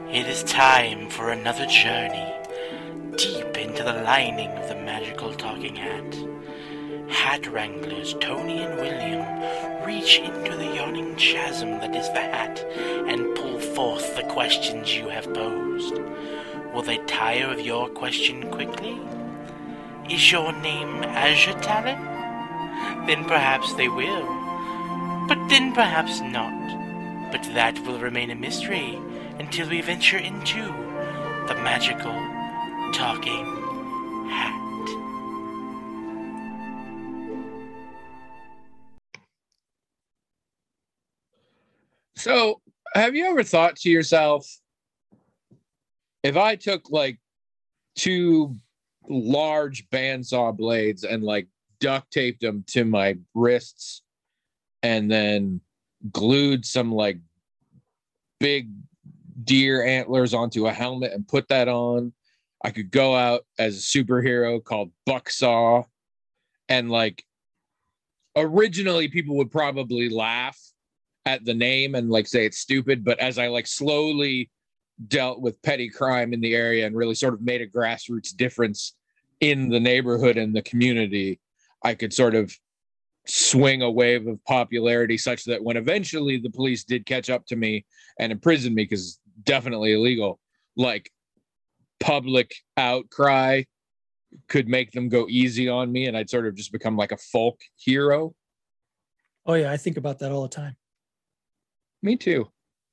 It is time for another journey deep into the lining of the magical talking hat. Hat wranglers Tony and William reach into the yawning chasm that is the hat and pull forth the questions you have posed. Will they tire of your question quickly? Is your name Azure Talon? Then perhaps they will, but then perhaps not. But that will remain a mystery until we venture into the magical talking hat. So, have you ever thought to yourself, if I took like two large bandsaw blades and like duct taped them to my wrists and then glued some like big deer antlers onto a helmet and put that on, I could go out as a superhero called Bucksaw, and like originally people would probably laugh at the name and like say it's stupid, but as I like slowly dealt with petty crime in the area and really sort of made a grassroots difference in the neighborhood and the community, I could sort of swing a wave of popularity such that when eventually the police did catch up to me and imprison me, because definitely illegal, like public outcry could make them go easy on me and I'd sort of just become like a folk hero. Oh yeah, I think about that all the time. Me too.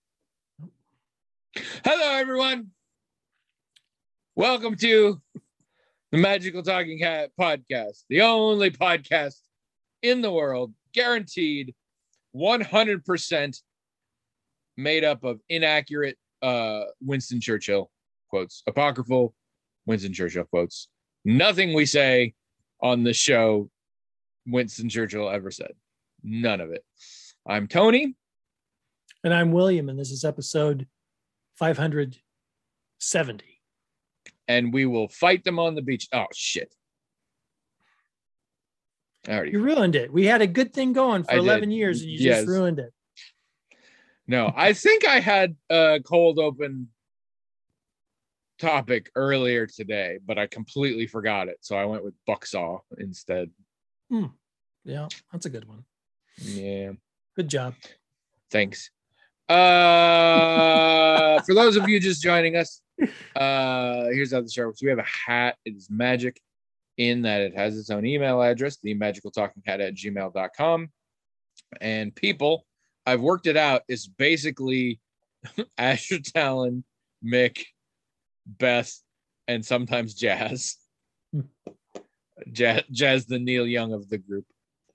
Hello, everyone. Welcome to the Magical Talking Hat podcast, the only podcast in the world guaranteed 100% made up of inaccurate Winston Churchill quotes, apocryphal Winston Churchill quotes. Nothing we say on the show Winston Churchill ever said. None of it. I'm Tony. And I'm William, and this is episode 570. And we will fight them on the beach. Oh, shit. You ruined it. We had a good thing going for 11 years, and you just ruined it. No, I think I had a cold open topic earlier today, but I completely forgot it. So I went with Bucksaw instead. Yeah, that's a good one. Yeah. Good job. Thanks. For those of you just joining us, here's how the show works. We have a hat. It is magic in that it has its own email address, themagicaltalkinghat@gmail.com. And people, I've worked it out. It's basically Azure Talon, Mick, Beth, and sometimes Jazz. Jazz, the Neil Young of the group.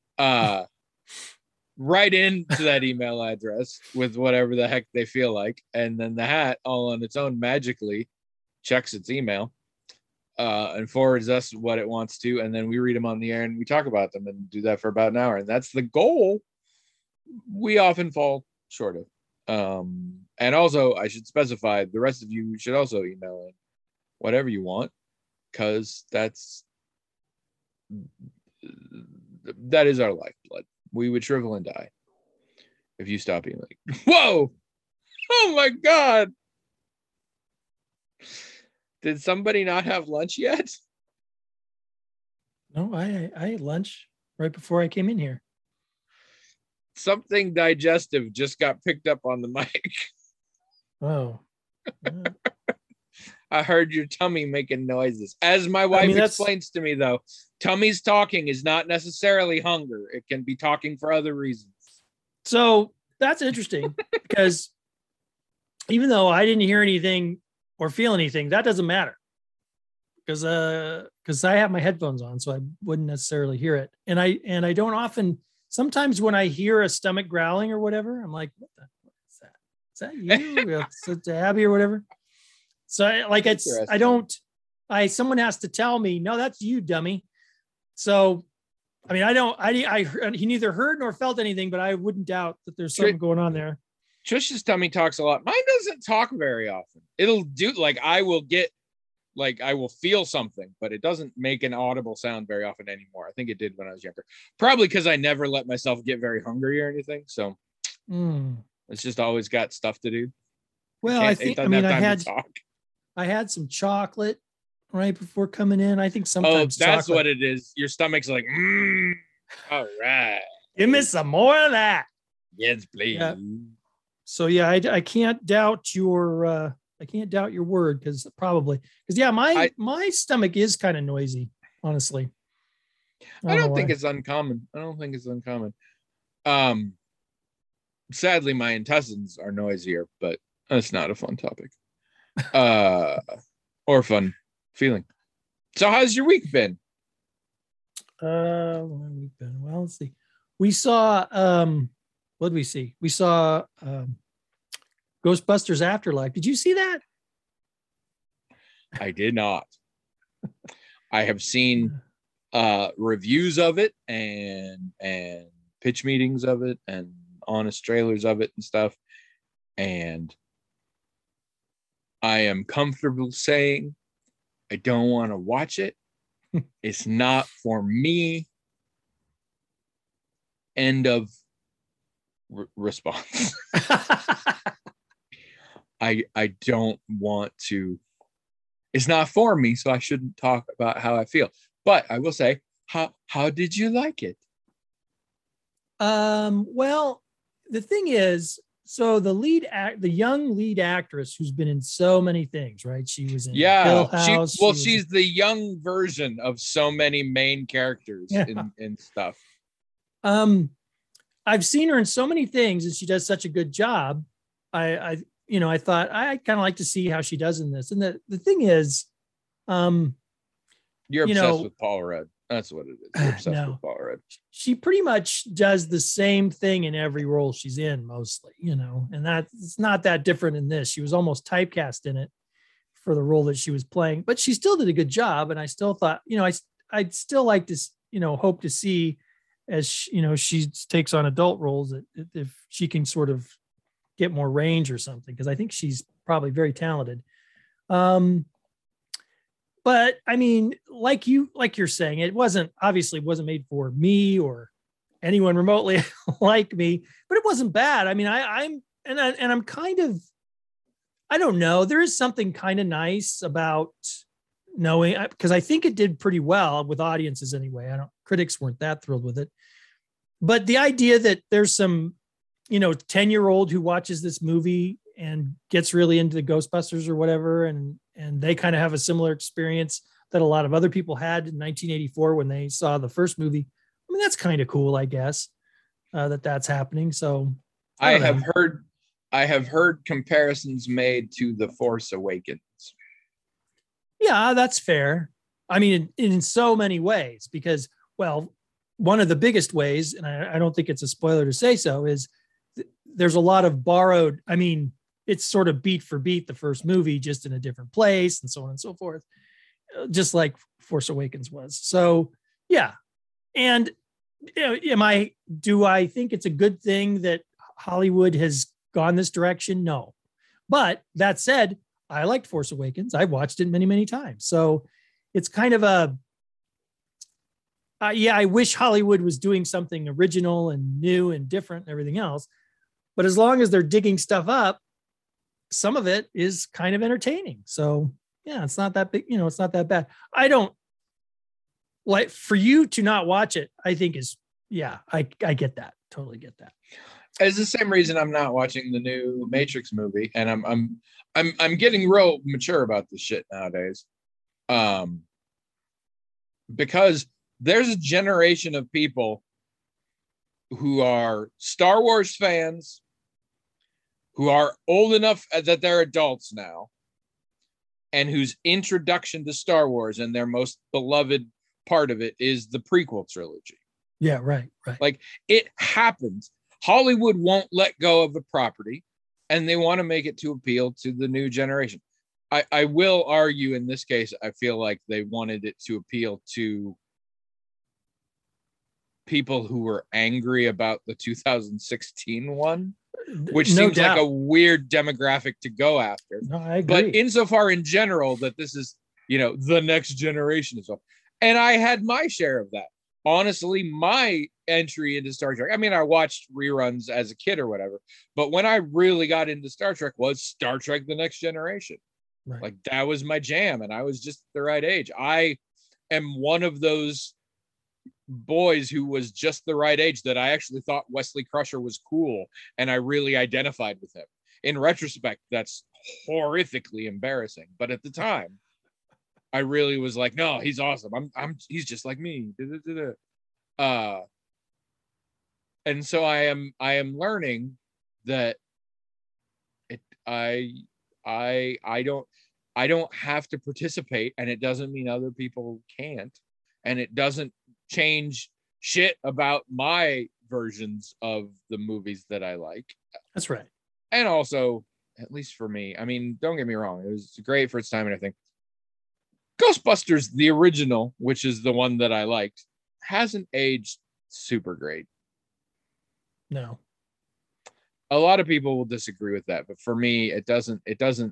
Right into that email address with whatever the heck they feel like. And then the hat, all on its own, magically checks its email and forwards us what it wants to. And then we read them on the air and we talk about them and do that for about an hour. And that's the goal we often fall short of. And also, I should specify, the rest of you should also email in whatever you want, because that is our lifeblood. We would shrivel and die if you stop being like, whoa, oh my God. Did somebody not have lunch yet? No, I ate lunch right before I came in here. Something digestive just got picked up on the mic. Oh. I heard your tummy making noises. As my wife explains to me, though, tummy's talking is not necessarily hunger. It can be talking for other reasons. So that's interesting because even though I didn't hear anything or feel anything, that doesn't matter because I have my headphones on, so I wouldn't necessarily hear it. And I don't often. Sometimes when I hear a stomach growling or whatever, I'm like, what is that? Is that you? Is it Abby or whatever? So someone has to tell me, no, that's you, dummy. So, I mean, he neither heard nor felt anything, but I wouldn't doubt that there's something going on there. Trish's tummy talks a lot. Mine doesn't talk very often. It'll do I will feel something, but it doesn't make an audible sound very often anymore. I think it did when I was younger. Probably because I never let myself get very hungry or anything. So it's just always got stuff to do. Well, Can't- I it think, I doesn't mean, have I time to had, talk. I had some chocolate right before coming in. I think Oh, sometimes that's chocolate. what it is. Your stomach's like, all right. Give me some more of that. Yes, please. Yeah. So yeah, I can't doubt your word because yeah, my stomach is kind of noisy, honestly. I don't think why. it's uncommon. I don't think it's uncommon. Sadly, my intestines are noisier, but that's not a fun topic. Or fun feeling. So how's your week been? Well, let's see. We saw what did we see? We saw Ghostbusters Afterlife. Did you see that? I did not. I have seen reviews of it and pitch meetings of it and honest trailers of it and stuff, and I am comfortable saying I don't want to watch it. It's not for me. End of response. I don't want to. It's not for me, so I shouldn't talk about how I feel. But I will say, how did you like it? Well, the thing is, so the young lead actress who's been in so many things, right? She was in Hill House. She's the young version of so many main characters in stuff. I've seen her in so many things, and she does such a good job. I thought I kind of like to see how she does in this. And the thing is, you're obsessed with Paul Rudd. That's what it is. You're obsessed with Paul Rudd. She pretty much does the same thing in every role she's in, mostly, and it's not that different in this. She was almost typecast in it for the role that she was playing, but she still did a good job. And I still thought, I'd still like to, hope to see as she takes on adult roles that if she can sort of get more range or something, because I think she's probably very talented. But I mean, like you're saying, it wasn't made for me or anyone remotely like me, but it wasn't bad. I mean, I'm kind of, I don't know. There is something kind of nice about knowing, because I think it did pretty well with audiences anyway. Critics weren't that thrilled with it, but the idea that there's some, 10-year-old who watches this movie and gets really into the Ghostbusters or whatever, and they kind of have a similar experience that a lot of other people had in 1984 when they saw the first movie. I mean, that's kind of cool, I guess, that's happening. So I have heard comparisons made to The Force Awakens. Yeah, that's fair. I mean, in so many ways, because, well, one of the biggest ways, and I don't think it's a spoiler to say so, is there's a lot of borrowed, I mean, it's sort of beat for beat the first movie, just in a different place and so on and so forth, just like Force Awakens was. So, yeah. And do I think it's a good thing that Hollywood has gone this direction? No. But that said, I liked Force Awakens. I've watched it many, many times. So it's kind of I wish Hollywood was doing something original and new and different and everything else. But as long as they're digging stuff up, some of it is kind of entertaining. So yeah, it's not that big, it's not that bad. I don't like for you to not watch it. I think I get that. Totally get that. It's the same reason I'm not watching the new Matrix movie, and I'm getting real mature about this shit nowadays. Because there's a generation of people who are Star Wars fans, who are old enough that they're adults now, and whose introduction to Star Wars and their most beloved part of it is the prequel trilogy. Yeah, right. Like, it happens. Hollywood won't let go of the property, and they want to make it to appeal to the new generation. I will argue in this case, I feel like they wanted it to appeal to people who were angry about the 2016 one, which seems like a weird demographic to go after. No, I agree. But insofar in general that this is, the next generation is all. And I had my share of that. Honestly, my entry into Star Trek. I mean, I watched reruns as a kid or whatever, but when I really got into Star Trek was Star Trek: The Next Generation. Right. Like that was my jam, and I was just the right age. I am one of those boys who was just the right age that I actually thought Wesley Crusher was cool, and I really identified with him. In retrospect, that's horrifically embarrassing, but at the time, I really was like, no, he's awesome. He's just like me. And so I am learning that I don't have to participate, and it doesn't mean other people can't, and it doesn't change shit about my versions of the movies that I like. That's right. And also, at least for me, I mean, don't get me wrong, it was great for its time and everything. Ghostbusters, the original, which is the one that I liked, hasn't aged super great. No. A lot of people will disagree with that, but for me, it doesn't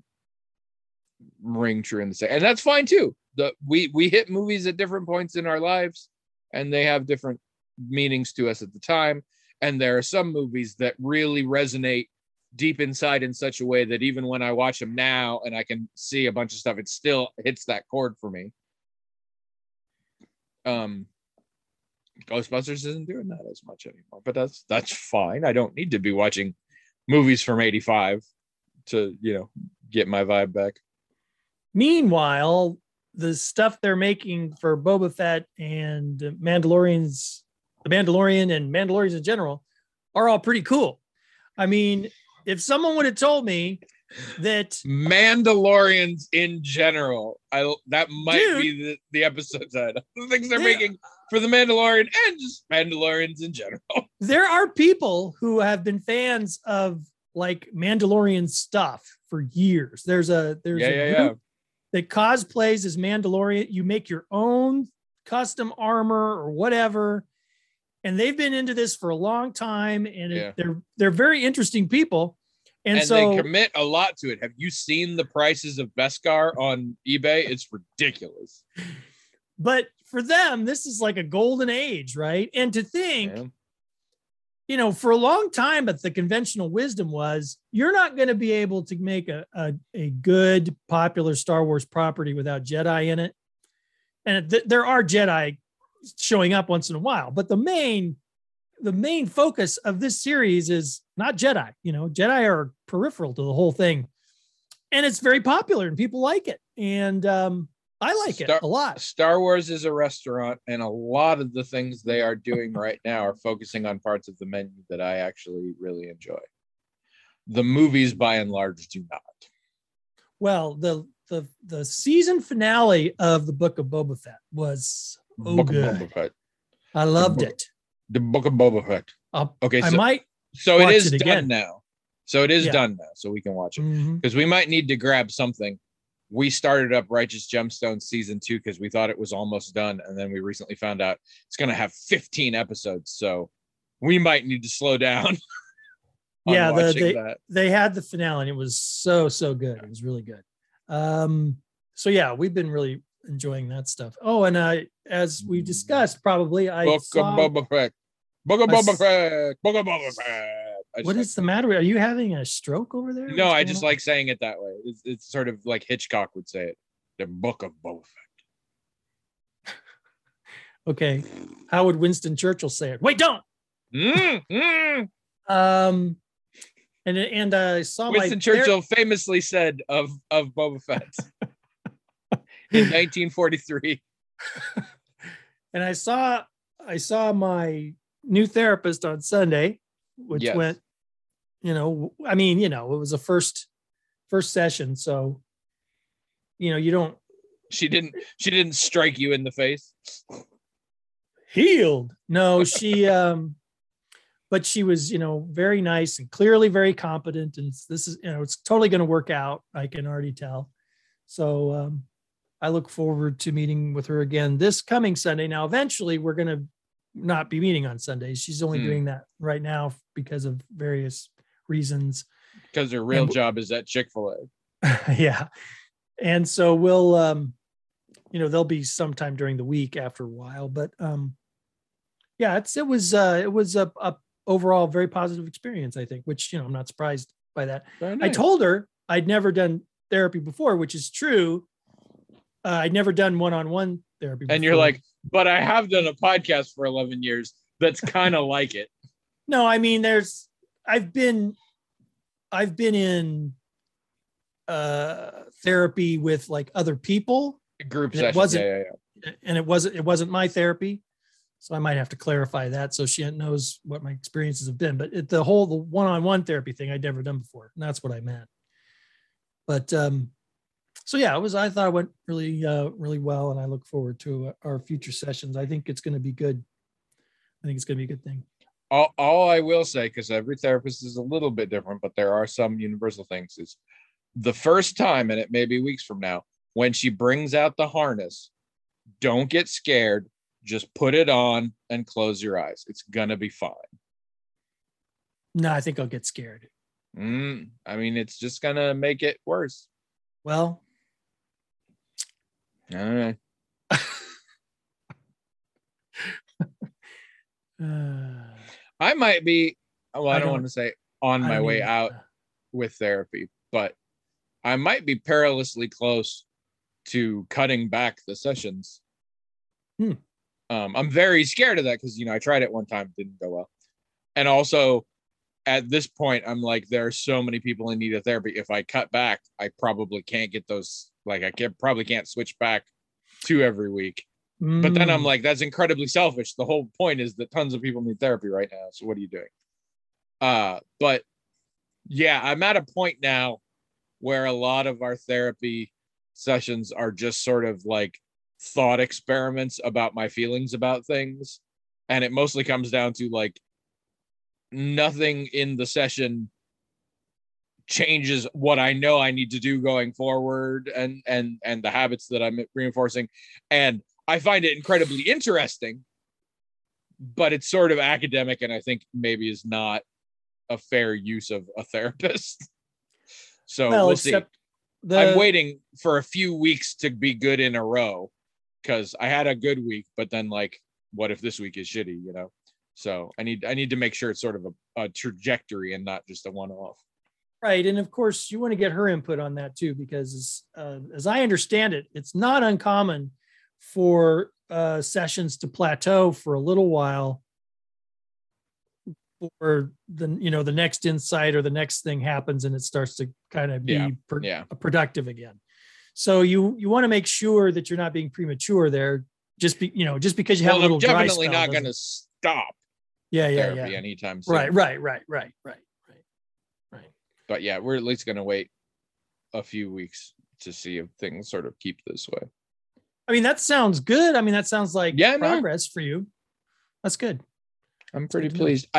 ring true in the same. And that's fine too. We hit movies at different points in our lives, and they have different meanings to us at the time. And there are some movies that really resonate deep inside in such a way that even when I watch them now and I can see a bunch of stuff, it still hits that chord for me. Ghostbusters isn't doing that as much anymore, but that's fine. I don't need to be watching movies from 85 to, get my vibe back. Meanwhile, the stuff they're making for Boba Fett and the Mandalorian and Mandalorians in general are all pretty cool. I mean, if someone would have told me that Mandalorians in general, that might be the episode title. The things they're making for the Mandalorian and just Mandalorians in general. There are people who have been fans of like Mandalorian stuff for years. There's a group that cosplays as Mandalorian. You make your own custom armor or whatever. And they've been into this for a long time, and they're very interesting people. And so they commit a lot to it. Have you seen the prices of Beskar on eBay? It's ridiculous. But for them, this is like a golden age, right? And to think, for a long time, but the conventional wisdom was you're not going to be able to make a good, popular Star Wars property without Jedi in it. And there are Jedi showing up once in a while, but the main focus of this series is not Jedi. Jedi are peripheral to the whole thing, and it's very popular and people like it. And I like it a lot. Star Wars is a restaurant, and a lot of the things they are doing right now are focusing on parts of the menu that I actually really enjoy. The movies, by and large, do not. Well, the season finale of the Book of Boba Fett was good. Boba Fett. I loved it. The Book of Boba Fett. Okay, I might. So it is done now. So it is done now. So we can watch it because we might need to grab something. We started up Righteous Gemstones season 2 because we thought it was almost done, and then we recently found out it's going to have 15 episodes. So we might need to slow down. They had the finale, and it was so good. It was really good. So yeah, we've been really enjoying that stuff. Oh, and as we discussed, probably Book of Boba Fett. What is the matter? Are you having a stroke over there? No, I just like saying it that way. It's sort of like Hitchcock would say it. The Book of Boba Fett. Okay. How would Winston Churchill say it? Wait, don't. And I saw Winston Churchill famously said of Boba Fett in 1943. And I saw my new therapist on Sunday, which went, it was a first session. So, you don't. She didn't strike you in the face. Healed. No, she, but she was, very nice and clearly very competent. And this is, it's totally going to work out. I can already tell. So, I look forward to meeting with her again this coming Sunday. Now, eventually we're going to not be meeting on Sundays. She's only doing that right now because of various reasons. Because her real job is at Chick-fil-A. Yeah. And so we'll, there'll be sometime during the week after a while, but yeah, it was a overall very positive experience, I think, which, I'm not surprised by that. Very I nice. told her I'd never done therapy before, which is true. I'd never done one-on-one therapy before. And you're like, but I have done a podcast for 11 years that's kind of like it. No, I mean, I've been in therapy with like other people. Group And session. And it wasn't my therapy. So I might have to clarify that so she knows what my experiences have been. But the one-on-one therapy thing I'd never done before. And that's what I meant. But so yeah, I thought it went really, really well. And I look forward to our future sessions. I think it's going to be good. I think it's going to be a good thing. All I will say, because every therapist is a little bit different, but there are some universal things, is the first time, and it may be weeks from now, when she brings out the harness, don't get scared. Just put it on and close your eyes. It's going to be fine. No, I think I'll get scared. I mean, it's just going to make it worse. Well, all right. I might be, I don't want to say on my way out with therapy, but I might be perilously close to cutting back the sessions. I'm very scared of that because, I tried it one time, it didn't go well. And also at this point, I'm like, there are so many people in need of therapy. If I cut back, I probably can't get those. Like probably can't switch back to every week. But then I'm like, that's incredibly selfish. The whole point is that tons of people need therapy right now. So what are you doing? But yeah, I'm at a point now where a lot of our therapy sessions are just sort of like thought experiments about my feelings about things. And it mostly comes down to like nothing in the session changes what I know I need to do going forward and the habits that I'm reinforcing. And I find it incredibly interesting, but it's sort of academic and I think maybe is not a fair use of a therapist. So we'll see. I'm waiting for a few weeks to be good in a row because I had a good week, but then like, what if this week is shitty, So I need to make sure it's sort of a trajectory and not just a one-off. Right. And of course you want to get her input on that too, because as I understand it, it's not uncommon for sessions to plateau for a little while or the next insight or the next thing happens and it starts to kind of be productive again. So you want to make sure that you're not being premature there. Just because you have a little dry spell. I'm definitely not going to stop. Therapy anytime soon. Right. But yeah, we're at least going to wait a few weeks to see if things sort of keep this way. I mean, that sounds good. I mean, that sounds like progress for you. That's good. I'm pretty pleased.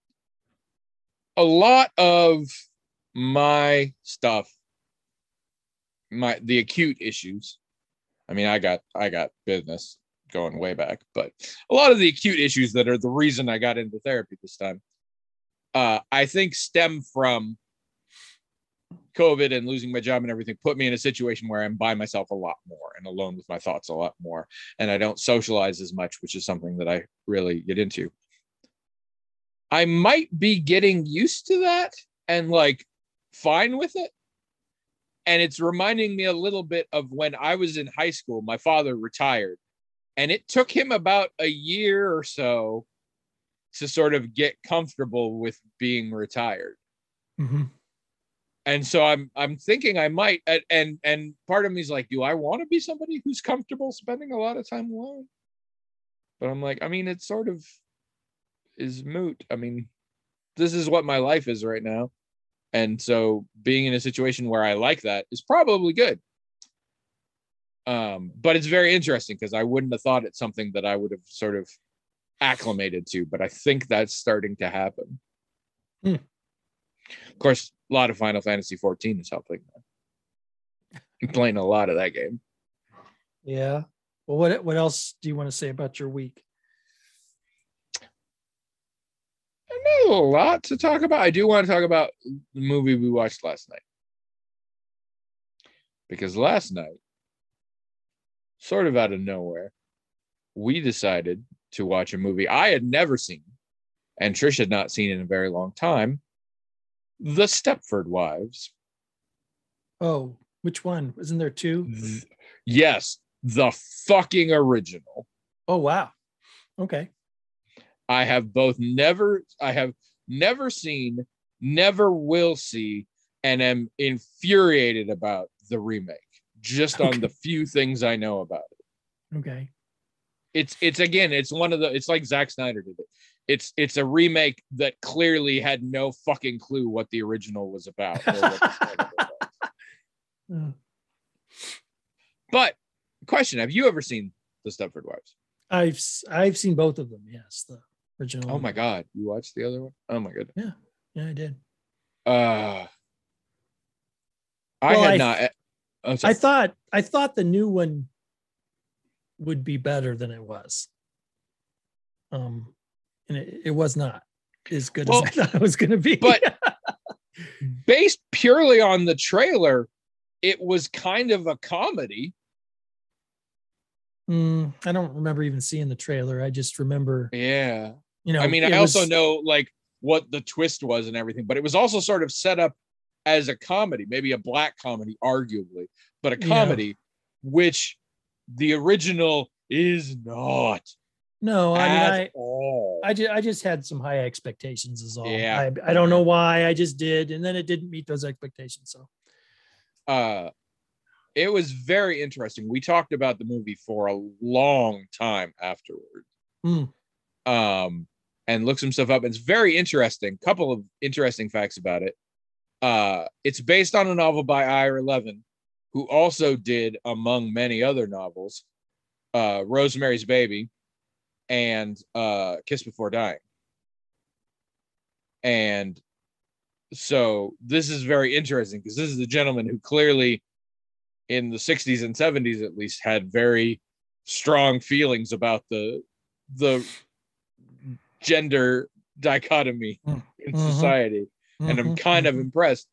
A lot of my stuff, the acute issues. I mean, I got business going way back, but a lot of the acute issues that are the reason I got into therapy this time, I think stem from COVID and losing my job and everything put me in a situation where I'm by myself a lot more and alone with my thoughts a lot more. And I don't socialize as much, which is something that I really get into. I might be getting used to that and like fine with it. And it's reminding me a little bit of when I was in high school, my father retired and it took him about a year or so to sort of get comfortable with being retired. Mm-hmm. And so I'm thinking I might, and part of me is like, do I want to be somebody who's comfortable spending a lot of time alone? But I'm like, I mean, it sort of is moot. I mean, this is what my life is right now. And so being in a situation where I like that is probably good. But it's very interesting because I wouldn't have thought it's something that I would have sort of acclimated to, but I think that's starting to happen. Of course, a lot of Final Fantasy 14 is helping. I'm playing a lot of that game. Yeah. Well, what else do you want to say about your week? Not a lot to talk about. I do want to talk about the movie we watched last night. Because last night, sort of out of nowhere, we decided to watch a movie I had never seen, and Trish had not seen in a very long time, The Stepford Wives. Oh, which one? Isn't there two? Yes, the fucking original. Oh, wow. Okay. I have never seen, never will see, and am infuriated about the remake, just on the few things I know about it. Okay. It's one of the, it's like Zack Snyder did it. It's a remake that clearly had no fucking clue what the original was about. Or what the standard was. But question, have you ever seen The Stepford Wives? I've seen both of them. Yes, the original. Oh my God, you watched the other one? Oh my goodness. Yeah, I did. I thought the new one would be better than it was. And it was not as good as I thought it was going to be. But based purely on the trailer, it was kind of a comedy. I don't remember even seeing the trailer. I just remember. Yeah. I mean, I also know like what the twist was and everything, but it was also sort of set up as a comedy, maybe a black comedy, arguably, but a comedy, which the original is not. No, I mean, I just had some high expectations is all. Yeah. I don't know why, I just did, and then it didn't meet those expectations. So, it was very interesting. We talked about the movie for a long time afterward. And looked some stuff up. It's very interesting. Couple of interesting facts about it. It's based on a novel by Ira Levin, who also did, among many other novels, Rosemary's Baby and Kiss Before Dying. And so this is very interesting because this is a gentleman who clearly in the 60s and 70s at least had very strong feelings about the gender dichotomy in society. And I'm kind of impressed.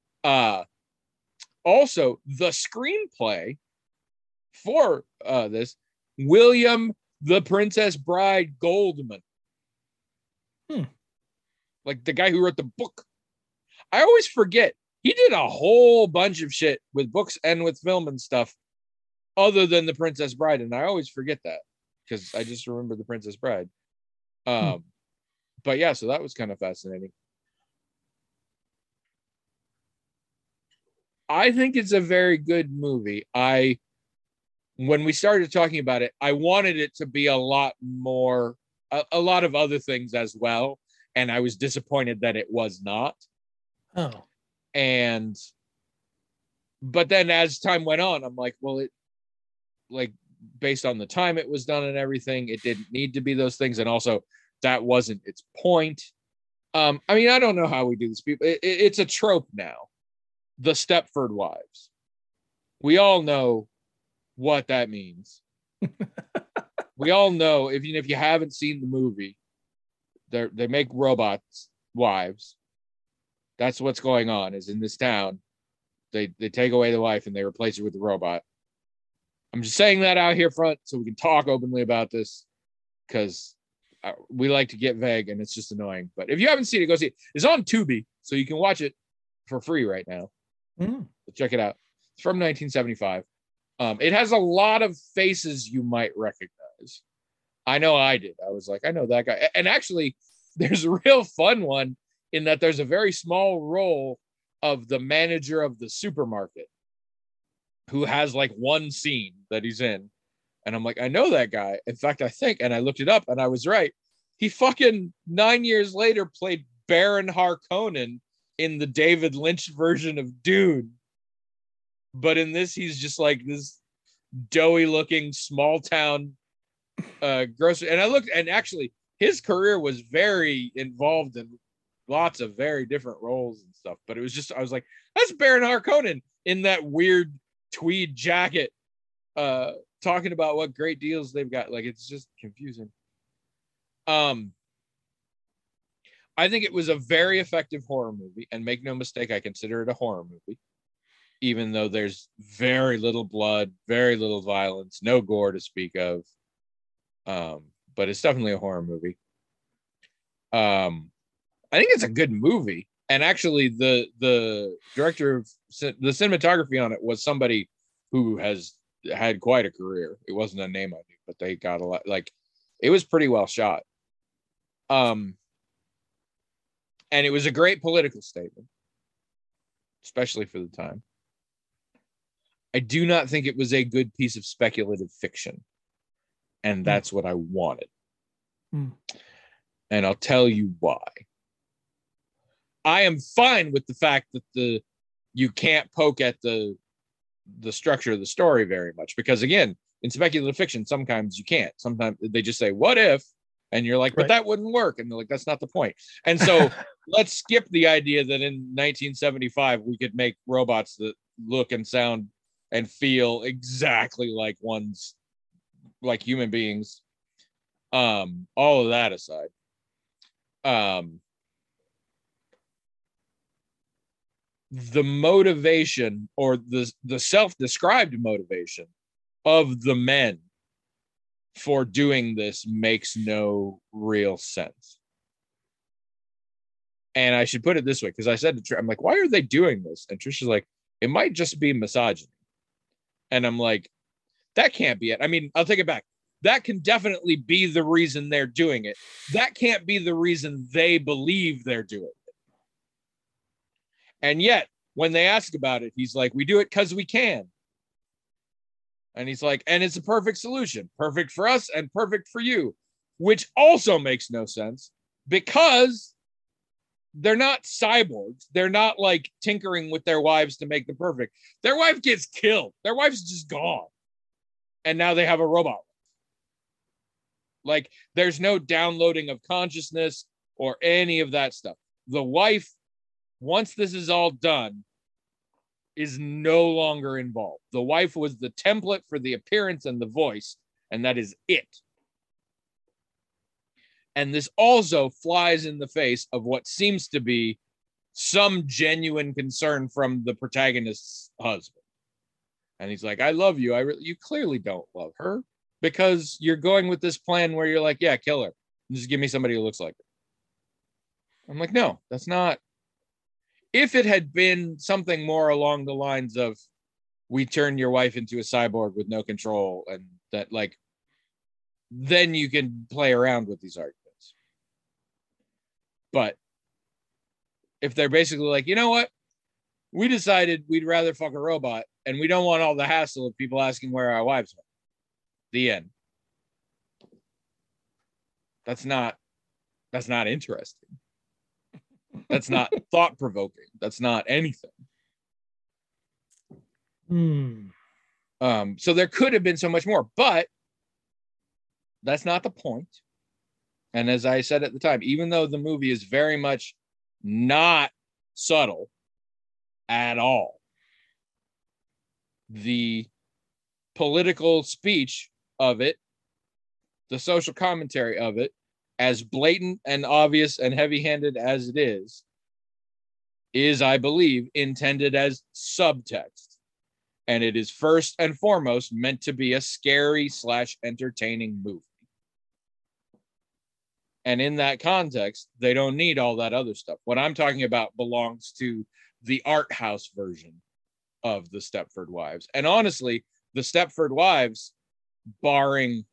Also, the screenplay for this, William the Princess Bride Goldman. Like the guy who wrote the book. I always forget. He did a whole bunch of shit with books and with film and stuff other than The Princess Bride. And I always forget that because I just remember The Princess Bride. But yeah, so that was kind of fascinating. I think it's a very good movie. When we started talking about it, I wanted it to be a lot more, a lot of other things as well. And I was disappointed that it was not. Oh. But then as time went on, I'm like, well, it, like, based on the time it was done and everything, it didn't need to be those things. And also that wasn't its point. I mean, I don't know how we do this. People, it's a trope now. The Stepford Wives. We all know what that means. We all know, even if you haven't seen the movie, they make robots wives. That's what's going on, is in this town, they take away the wife and they replace her with the robot. I'm just saying that out here front so we can talk openly about this, because we like to get vague and it's just annoying. But if you haven't seen it, go see it. It's on Tubi, so you can watch it for free right now. So check it out. It's from 1975. It has a lot of faces you might recognize. I know I did. I was like, I know that guy. And actually, there's a real fun one in that there's a very small role of the manager of the supermarket who has like one scene that he's in. And I'm like, I know that guy. In fact, I think, and I looked it up and I was right. He fucking 9 years later played Baron Harkonnen in the David Lynch version of Dune. But in this, he's just like this doughy looking small town grocery. And I looked, and actually his career was very involved in lots of very different roles and stuff. But it was just, I was like, that's Baron Harkonnen in that weird tweed jacket, talking about what great deals they've got. Like, it's just confusing. I think it was a very effective horror movie, and make no mistake, I consider it a horror movie, even though there's very little blood, very little violence, no gore to speak of. but it's definitely a horror movie. I think it's a good movie. And actually, the director of the cinematography on it was somebody who has had quite a career. It wasn't a name I knew, but they got a lot. Like, it was pretty well shot. And it was a great political statement, especially for the time. I do not think it was a good piece of speculative fiction, and that's what I wanted. And I'll tell you why. I am fine with the fact that you can't poke at the structure of the story very much, because again, in speculative fiction, sometimes you can't. Sometimes they just say, "What if?" And you're like, "But that wouldn't work." And they're like, "That's not the point." And so let's skip the idea that in 1975 we could make robots that look and sound and feel exactly like human beings. All of that aside, the motivation, or the self-described motivation of the men for doing this makes no real sense. And I should put it this way, because I said to Trish, I'm like, why are they doing this? And Trish is like, it might just be misogyny. And I'm like, that can't be it. I mean, I'll take it back. That can definitely be the reason they're doing it. That can't be the reason they believe they're doing it. And yet, when they ask about it, he's like, we do it because we can. And he's like, and it's a perfect solution. Perfect for us and perfect for you. Which also makes no sense, because they're not cyborgs. They're not like tinkering with their wives to make them perfect. Their wife gets killed. Their wife's just gone. And now they have a robot. Like, there's no downloading of consciousness or any of that stuff. The wife, once this is all done, is no longer involved. The wife was the template for the appearance and the voice, and that is it. And this also flies in the face of what seems to be some genuine concern from the protagonist's husband. And he's like, I love you. You clearly don't love her, because you're going with this plan where you're like, yeah, kill her. Just give me somebody who looks like her. I'm like, no, that's not. If it had been something more along the lines of, we turn your wife into a cyborg with no control, and that, like, then you can play around with these arguments. But if they're basically like, you know what? We decided we'd rather fuck a robot, and we don't want all the hassle of people asking where our wives are. The end. That's not interesting. That's not thought-provoking. That's not anything. So there could have been so much more, but that's not the point. And as I said at the time, even though the movie is very much not subtle at all, the political speech of it, the social commentary of it, as blatant and obvious and heavy-handed as it is, I believe, intended as subtext. And it is first and foremost meant to be a scary / entertaining movie. And in that context, they don't need all that other stuff. What I'm talking about belongs to the art house version of the Stepford Wives. And honestly, the Stepford Wives, barring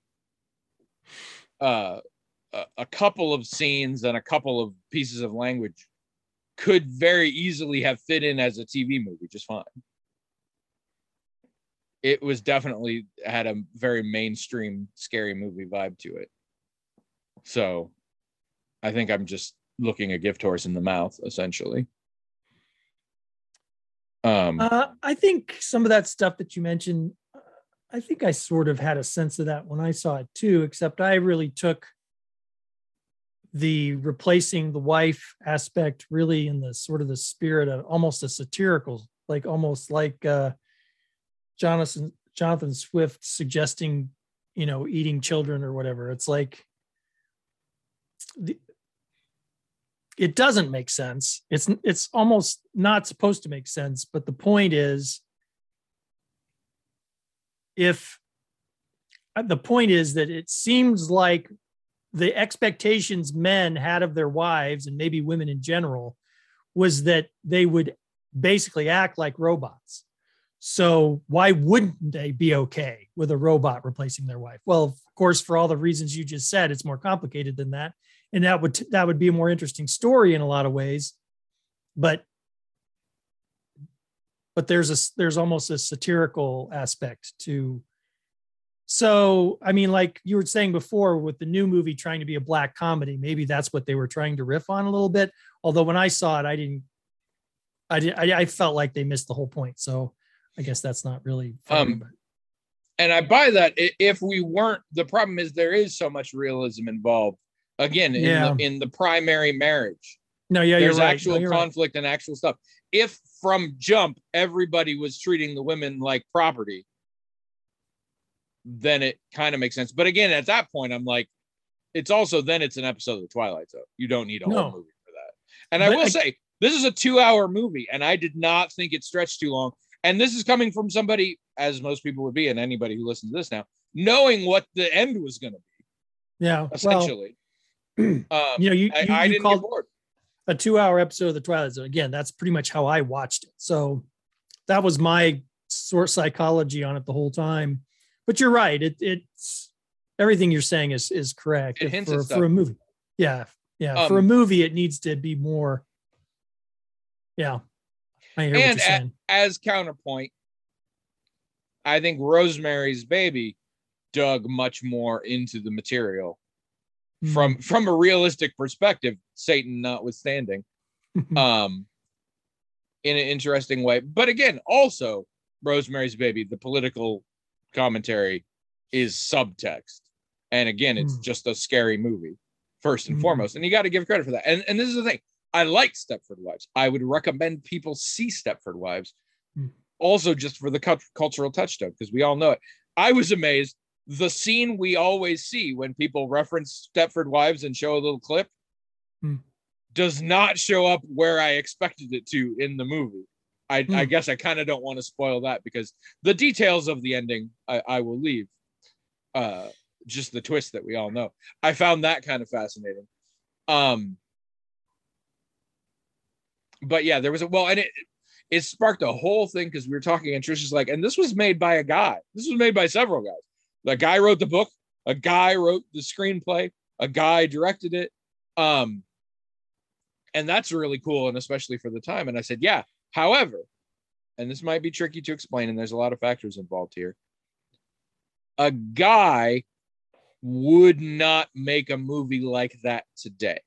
a couple of scenes and a couple of pieces of language, could very easily have fit in as a TV movie just fine. It was definitely had a very mainstream scary movie vibe to it. So I think I'm just looking a gift horse in the mouth, essentially. I think some of that stuff that you mentioned, I think I sort of had a sense of that when I saw it too, except I really took the replacing the wife aspect really in the sort of the spirit of almost a satirical, like almost like Jonathan Swift suggesting, eating children or whatever. It's like it doesn't make sense. It's almost not supposed to make sense. But the point is, that it seems like the expectations men had of their wives, and maybe women in general, was that they would basically act like robots. So why wouldn't they be okay with a robot replacing their wife? Well, of course, for all the reasons you just said, it's more complicated than that. And that would be a more interesting story in a lot of ways. But there's almost a satirical aspect to. So, I mean, like you were saying before, with the new movie trying to be a black comedy, maybe that's what they were trying to riff on a little bit. Although when I saw it, I felt like they missed the whole point. So I guess that's not really funny, and I buy that. If we weren't, the problem is there is so much realism involved. Again, in the primary marriage. No, yeah, there's you're right. actual conflict and actual stuff. If from jump everybody was treating the women like property, then it kind of makes sense. But again, at that point, I'm like, it's an episode of the Twilight Zone. You don't need a whole movie for that. And I will say, this is a 2-hour movie, and I did not think it stretched too long. And this is coming from somebody, as most people would be, and anybody who listens to this now, knowing what the end was going to be. Yeah, essentially. Well, I didn't get bored. A 2-hour episode of the Twilight Zone. Again, that's pretty much how I watched it. So that was my sort of psychology on it the whole time. But you're right. It's everything you're saying is correct. It hints for a movie. Yeah. Yeah. For a movie, it needs to be more. Yeah. I hear what you're saying. As counterpoint, I think Rosemary's Baby dug much more into the material from a realistic perspective, Satan notwithstanding, in an interesting way. But again, also Rosemary's Baby, the political commentary is subtext. And again, it's just a scary movie, first and foremost. And you got to give credit for that. And this is the thing. I like Stepford Wives. I would recommend people see Stepford Wives. Also just for the cultural touchstone, because we all know it. I was amazed. The scene we always see when people reference Stepford Wives and show a little clip does not show up where I expected it to in the movie. I guess I kind of don't want to spoil that, because the details of the ending I will leave. Just the twist that we all know. I found that kind of fascinating. But yeah, there was and it sparked a whole thing, because we were talking and Trish is like, and this was made by a guy. This was made by several guys. The guy wrote the book, a guy wrote the screenplay, a guy directed it. And that's really cool, and especially for the time. And I said, yeah, however, and this might be tricky to explain, and there's a lot of factors involved here. A guy would not make a movie like that today.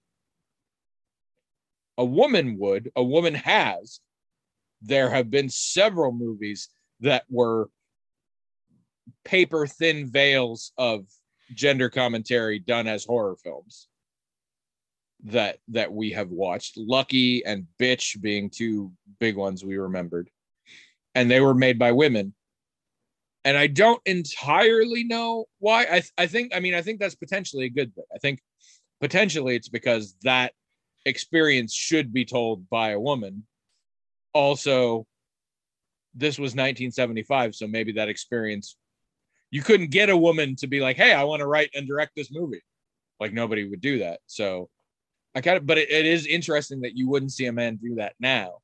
A woman would. A woman has. There have been several movies that were paper thin veils of gender commentary done as horror films that we have watched. Lucky and Bitch being two big ones we remembered. And they were made by women. And I don't entirely know why. I think that's potentially a good thing. I think potentially it's because that experience should be told by a woman. Also, this was 1975, so maybe that experience, you couldn't get a woman to be like, hey, I want to write and direct this movie. Like, nobody would do that. So but it is interesting that you wouldn't see a man do that now.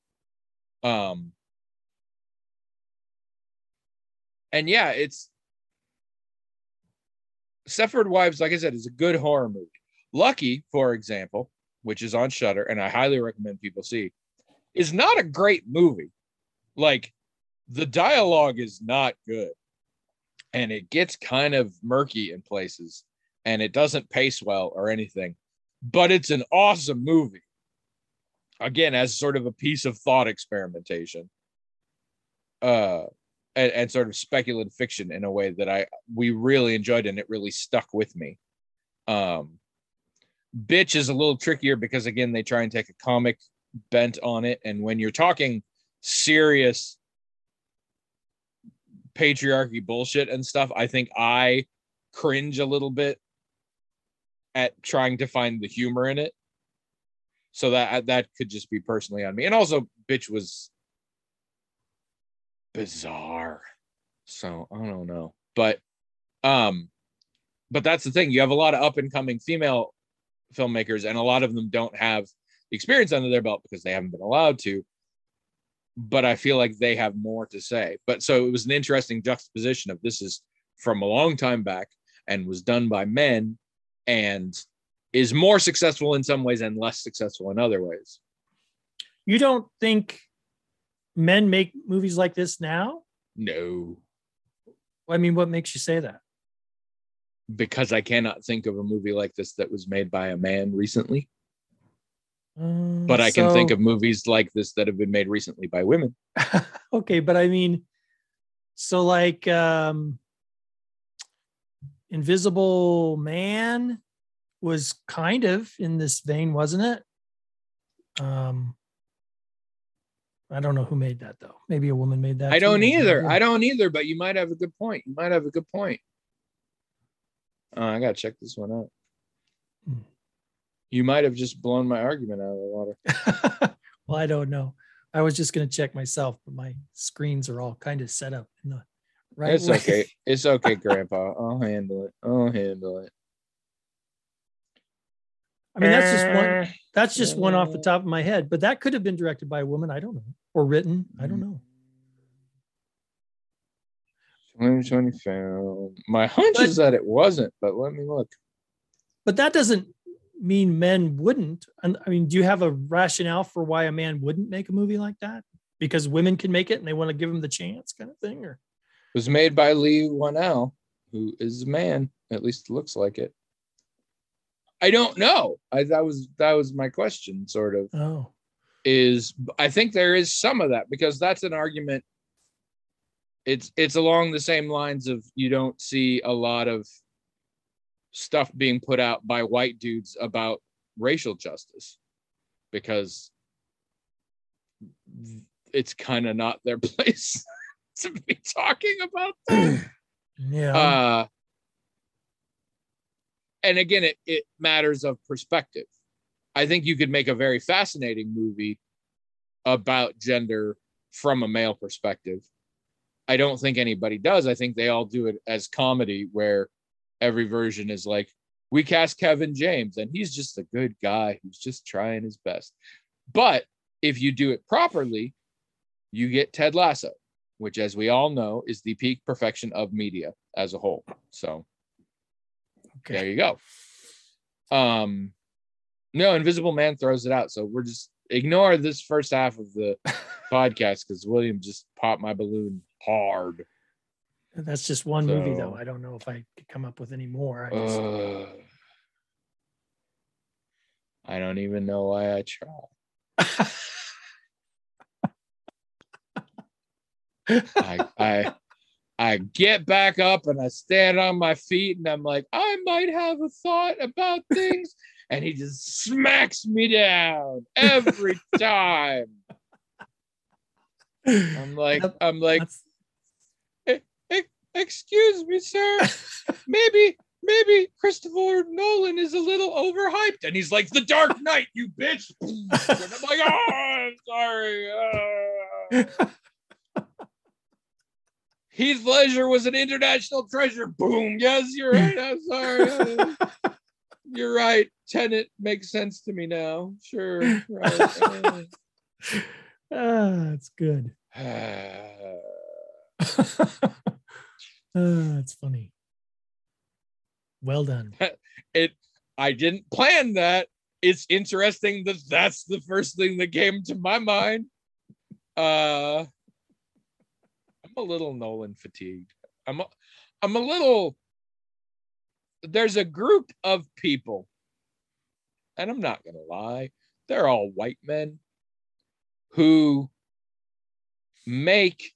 And yeah, it's Stepford Wives, like I said, is a good horror movie. Lucky, for example, which is on Shudder, and I highly recommend people see, is not a great movie. Like, the dialogue is not good, and it gets kind of murky in places, and it doesn't pace well or anything, but it's an awesome movie. Again, as sort of a piece of thought experimentation. And sort of speculative fiction in a way that we really enjoyed, and it really stuck with me. Bitch is a little trickier because, again, they try and take a comic bent on it. And when you're talking serious patriarchy bullshit and stuff, I think I cringe a little bit at trying to find the humor in it. So that could just be personally on me. And also, Bitch was bizarre, so I don't know, but but that's the thing. You have a lot of up and coming female filmmakers, and a lot of them don't have the experience under their belt because they haven't been allowed to. But I feel like they have more to say. But so it was an interesting juxtaposition of this is from a long time back and was done by men and is more successful in some ways and less successful in other ways. You don't think men make movies like this now? No. I mean, what makes you say that? Because I cannot think of a movie like this that was made by a man recently. But I can think of movies like this that have been made recently by women. Okay, but I mean, so like Invisible Man was kind of in this vein, wasn't it? I don't know who made that though. Maybe a woman made that. I don't either, but you might have a good point. I gotta check this one out. You might have just blown my argument out of the water. Well, I don't know. I was just going to check myself, but my screens are all kind of set up in the right It's way. okay. It's okay, Grandpa. I'll handle it. I mean, that's just one off the top of my head, but that could have been directed by a woman. I don't know. Or written. I don't know. 2020 film. My hunch is that it wasn't, but let me look. But that doesn't mean men wouldn't. I mean, do you have a rationale for why a man wouldn't make a movie like that? Because women can make it and they want to give them the chance, kind of thing? Or it was made by Lee Wanell, who is a man. At least it looks like it. I don't know. That was my question, sort of. Oh. I think there is some of that, because that's an argument. It's along the same lines of, you don't see a lot of stuff being put out by white dudes about racial justice because it's kind of not their place to be talking about that. Yeah. And again, it matters of perspective. I think you could make a very fascinating movie about gender from a male perspective. I don't think anybody does. I think they all do it as comedy, where every version is like, we cast Kevin James and he's just a good guy who's just trying his best. But if you do it properly, you get Ted Lasso, which, as we all know, is the peak perfection of media as a whole. So There you go. No, Invisible Man throws it out. So we're just ignore this first half of the podcast because William just popped my balloon hard. That's just one movie, though. I don't know if I could come up with any more. I don't even know why I try. I get back up and I stand on my feet and I'm like, I might have a thought about things. And he just smacks me down every time. I'm like, excuse me, sir. Maybe Christopher Nolan is a little overhyped. And he's like, The Dark Knight, you bitch. And I'm like, oh, I'm sorry. Heath Ledger was an international treasure. Boom. Yes, you're right. I'm sorry. You're right. Tenet makes sense to me now. Sure. Right. That's good. That's funny. Well done. I didn't plan that. It's interesting that that's the first thing that came to my mind. I'm a little Nolan fatigued. I'm a little. There's a group of people, and I'm not gonna lie, they're all white men who make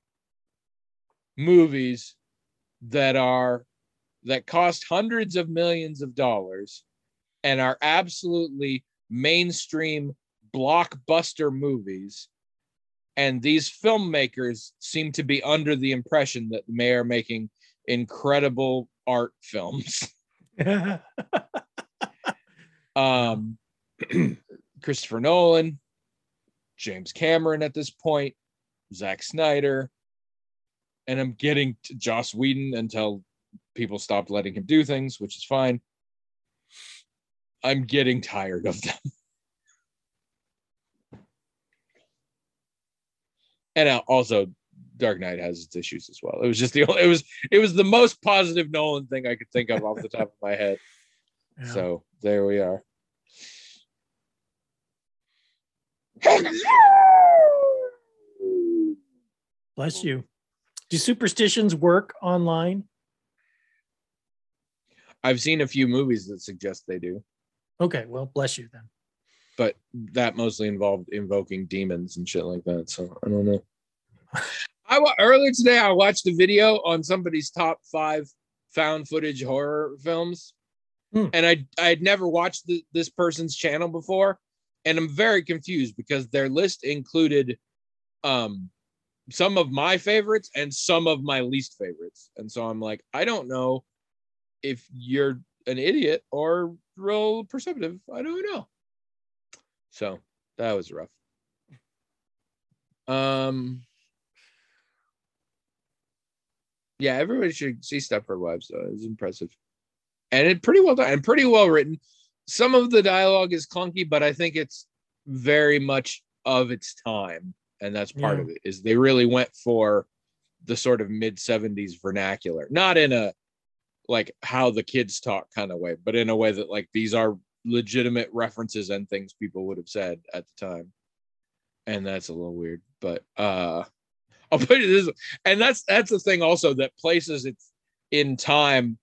movies that cost hundreds of millions of dollars and are absolutely mainstream blockbuster movies. And these filmmakers seem to be under the impression that they are making incredible art films. Christopher Nolan, James Cameron at this point, Zack Snyder, and I'm getting to Joss Whedon until people stopped letting him do things, which is fine. I'm getting tired of them. And also, Dark Knight has its issues as well. It was just it was the most positive Nolan thing I could think of off the top of my head. Yeah. So there we are. Bless you. Do superstitions work online? I've seen a few movies that suggest they do. Okay, well, bless you then. But that mostly involved invoking demons and shit like that. So I don't know. Earlier today, I watched a video on somebody's top 5 found footage horror films. And I had never watched this person's channel before. And I'm very confused because their list included some of my favorites and some of my least favorites. And so I'm like, I don't know if you're an idiot or real perceptive. I don't know. So that was rough. Yeah, everybody should see Stepford Wives, though. It was impressive. And it's pretty well done and pretty well written. Some of the dialogue is clunky, but I think it's very much of its time. And that's part of it, is they really went for the sort of mid-70s vernacular. Not in a, like, how the kids talk kind of way, but in a way that, like, these are legitimate references and things people would have said at the time. And that's a little weird. But I'll put it this way. And that's the thing also that places it in time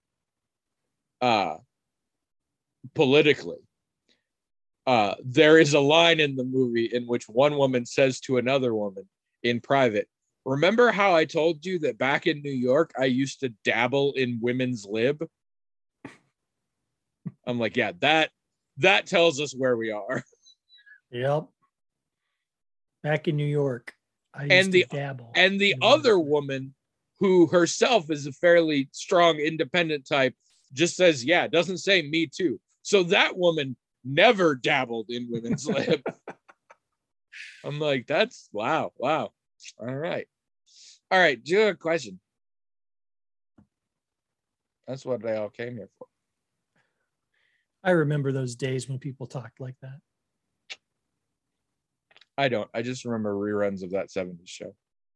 politically. There is a line in the movie in which one woman says to another woman in private, remember how I told you that back in New York, I used to dabble in women's lib? I'm like, yeah, that tells us where we are. Yep. Back in New York, I used to dabble. And the other woman, who herself is a fairly strong, independent type, just says, yeah, doesn't say me too. So that woman never dabbled in women's lib. I'm like, that's wow. All right. Do you have a question? That's what they all came here for. I remember those days when people talked like that. I don't. I just remember reruns of that 70s show.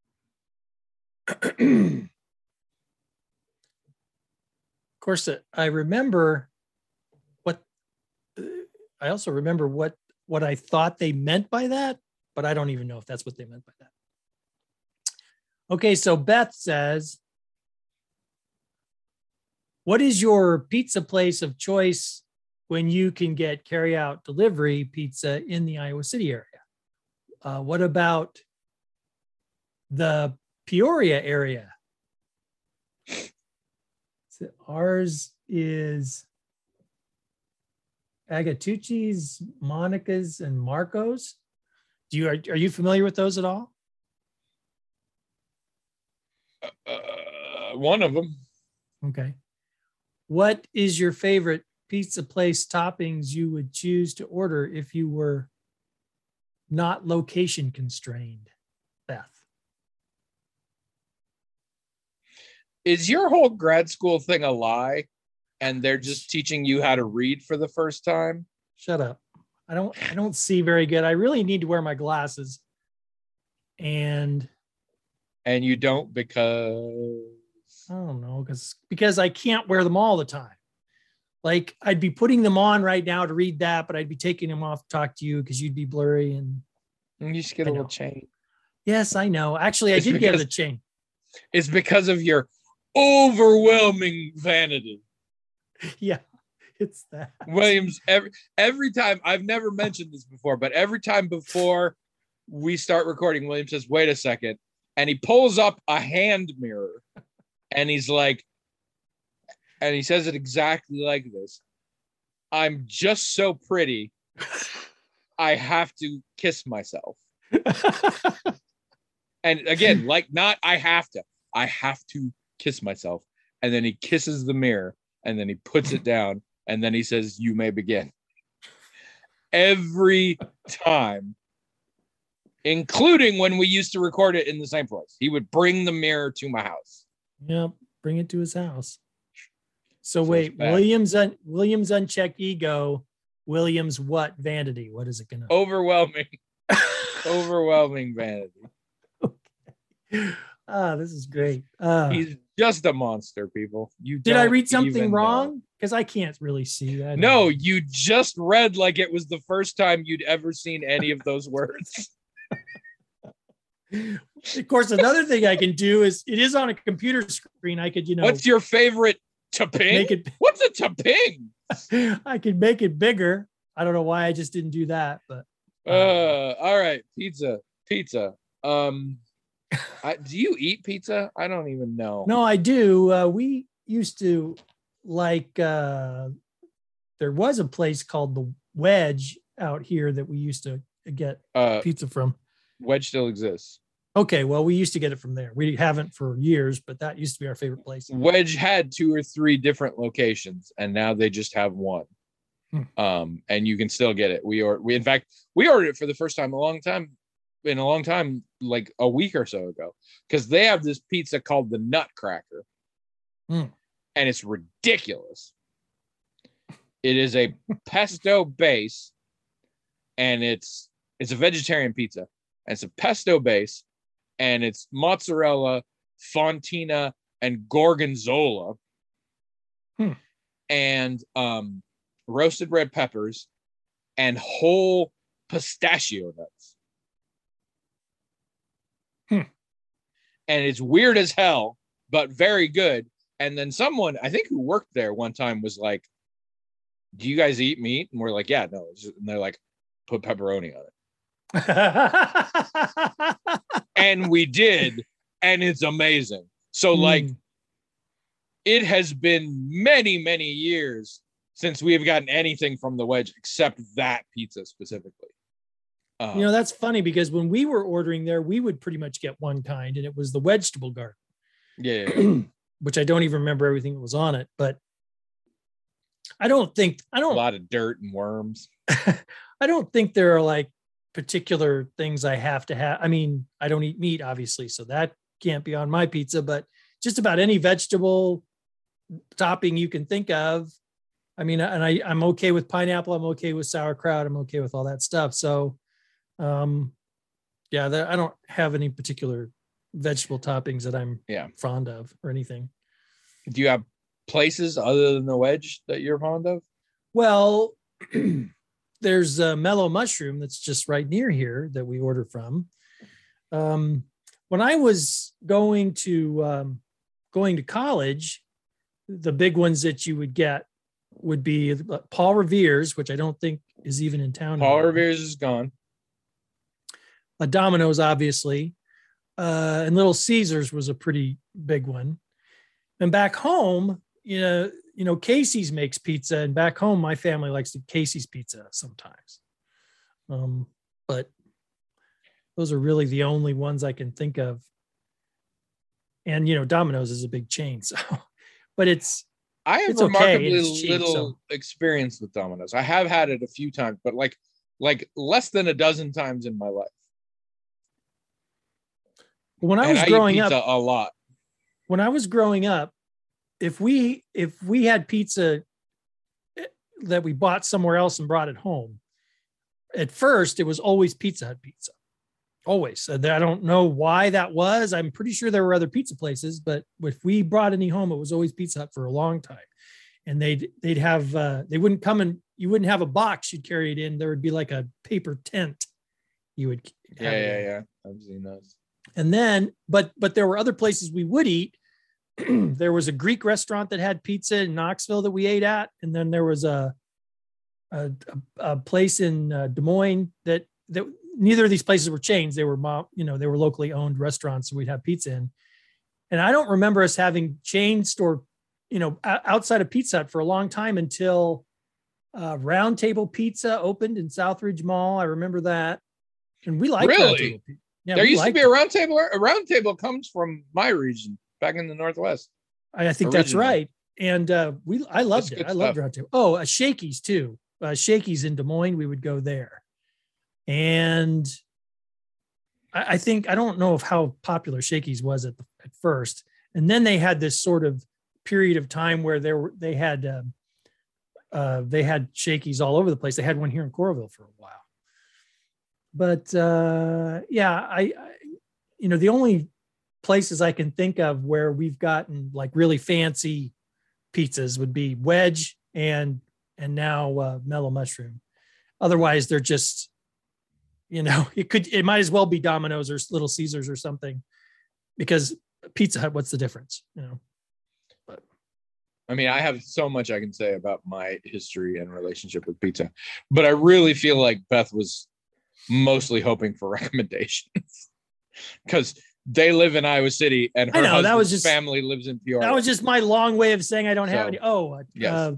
Of course, I remember I also remember what I thought they meant by that, but I don't even know if that's what they meant by that. Okay, so Beth says, what is your pizza place of choice when you can get carry-out delivery pizza in the Iowa City area? What about the Peoria area? So ours is Agatucci's, Monica's, and Marco's. Are you familiar with those at all? One of them. Okay. What is your favorite pizza place toppings you would choose to order if you were not location constrained, Beth? Is your whole grad school thing a lie and they're just teaching you how to read for the first time? Shut up. I don't see very good. I really need to wear my glasses. And you don't because I don't know, because I can't wear them all the time. Like, I'd be putting them on right now to read that, but I'd be taking them off to talk to you because you'd be blurry. And you just get a little chain. Yes, I know. Actually, I did get the chain. It's because of your overwhelming vanity. Yeah, it's that. Williams, every time, I've never mentioned this before, but every time before we start recording, William says, wait a second. And he pulls up a hand mirror and he's like, and he says it exactly like this: I'm just so pretty, I have to kiss myself. And again, like, not I have to kiss myself. And then he kisses the mirror and then he puts it down and then he says, you may begin. Every time, including when we used to record it in the same place. He would bring the mirror to my house. Yep, bring it to his house. So wait, Williams unchecked ego. Williams what vanity? What is it gonna? Overwhelming vanity. This is great. He's just a monster, people. Did I read something wrong? Because I can't really see that. No, you just read like it was the first time you'd ever seen any of those words. Of course, another thing I can do is it is on a computer screen. I could, What's your favorite taping? What's a taping? I could make it bigger. I don't know why I just didn't do that, but all right, pizza. Do you eat pizza? I don't even know. No, I do. We used to there was a place called the Wedge out here that we used to get pizza from. Wedge still exists. Okay, well, we used to get it from there. We haven't for years, but that used to be our favorite place. Wedge had 2 or 3 different locations, and now they just have one. And you can still get it. We ordered it for the first time in a long time, like a week or so ago, because they have this pizza called the Nutcracker, and it's ridiculous. It is a pesto base, and it's a vegetarian pizza. And it's a pesto base, and it's mozzarella, fontina, and gorgonzola, and roasted red peppers, and whole pistachio nuts. And it's weird as hell, but very good. And then someone, I think who worked there one time, was like, "Do you guys eat meat?" And we're like, "Yeah, no." And they're like, "Put pepperoni on it." And we did, and it's amazing. So it has been many, many years since we have gotten anything from the Wedge except that pizza specifically. That's funny because when we were ordering there, we would pretty much get one kind, and it was the vegetable garden. Yeah. Which I don't even remember everything that was on it, but a lot of dirt and worms. I don't think there are like particular things I have to have. I mean, I don't eat meat, obviously, so that can't be on my pizza, but just about any vegetable topping you can think of. I mean, and I'm okay with pineapple. I'm okay with sauerkraut. I'm okay with all that stuff. So, I don't have any particular vegetable toppings that I'm fond of or anything. Do you have places other than the Wedge that you're fond of? Well, there's a Mellow Mushroom that's just right near here that we order from. When I was going to college, the big ones that you would get would be Paul Revere's, which I don't think is even in town. Paul Revere's is gone. Domino's, obviously, and Little Caesars was a pretty big one. And back home, Casey's makes pizza, and back home, my family likes the Casey's pizza sometimes. But those are really the only ones I can think of. And Domino's is a big chain, so. But I have remarkably little experience with Domino's. I have had it a few times, but like less than a dozen times in my life. When I was growing up, a lot. When I was growing up, if we had pizza that we bought somewhere else and brought it home, at first it was always Pizza Hut pizza. Always. I don't know why that was. I'm pretty sure there were other pizza places, but if we brought any home, it was always Pizza Hut for a long time. And they'd have they wouldn't come and you wouldn't have a box you'd carry it in. There would be like a paper tent you would have. Yeah. I've seen those. And then, but there were other places we would eat. There was a Greek restaurant that had pizza in Knoxville that we ate at, and then there was a place in Des Moines that neither of these places were chains. They were they were locally owned restaurants that we'd have pizza in. And I don't remember us having chain store, outside of Pizza Hut for a long time until Round Table Pizza opened in Southridge Mall. I remember that, and we liked Round Table Pizza. Yeah, there used to be a Round Table. A Round Table comes from my region, back in the Northwest. I think that's right. And I loved it. I loved Round Table. Oh, Shakey's too. Shakey's in Des Moines. We would go there. And I think, I don't know how popular Shakey's was at first. And then they had this sort of period of time where they had Shakey's all over the place. They had one here in Coralville for a while. But I the only places I can think of where we've gotten like really fancy pizzas would be Wedge and now Mellow Mushroom. Otherwise, they're just, it might as well be Domino's or Little Caesars or something, because Pizza Hut, what's the difference? But I mean, I have so much I can say about my history and relationship with pizza, but I really feel like Beth was mostly hoping for recommendations because they live in Iowa City and her husband's family lives in Peoria. That was just my long way of saying I don't have any. Yes.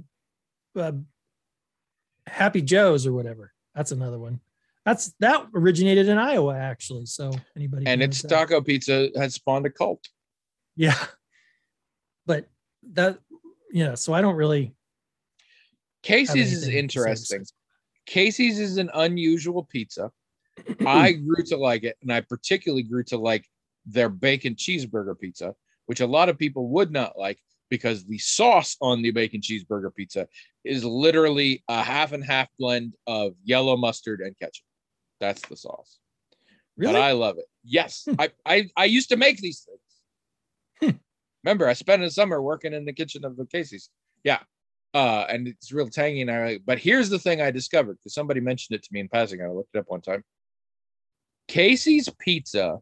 Happy Joe's or whatever. That's another one. That originated in Iowa, actually. So anybody, and its taco pizza has spawned a cult. Yeah, but so I don't really. Casey's is interesting. Casey's is an unusual pizza. I grew to like it, and I particularly grew to like their bacon cheeseburger pizza, which a lot of people would not like because the sauce on the bacon cheeseburger pizza is literally a half and half blend of yellow mustard and ketchup. That's the sauce. Really? But I love it. Yes. I used to make these things. Remember, I spent a summer working in the kitchen of the Casey's. Yeah. And it's real tangy. But here's the thing I discovered, because somebody mentioned it to me in passing. I looked it up one time. Casey's pizza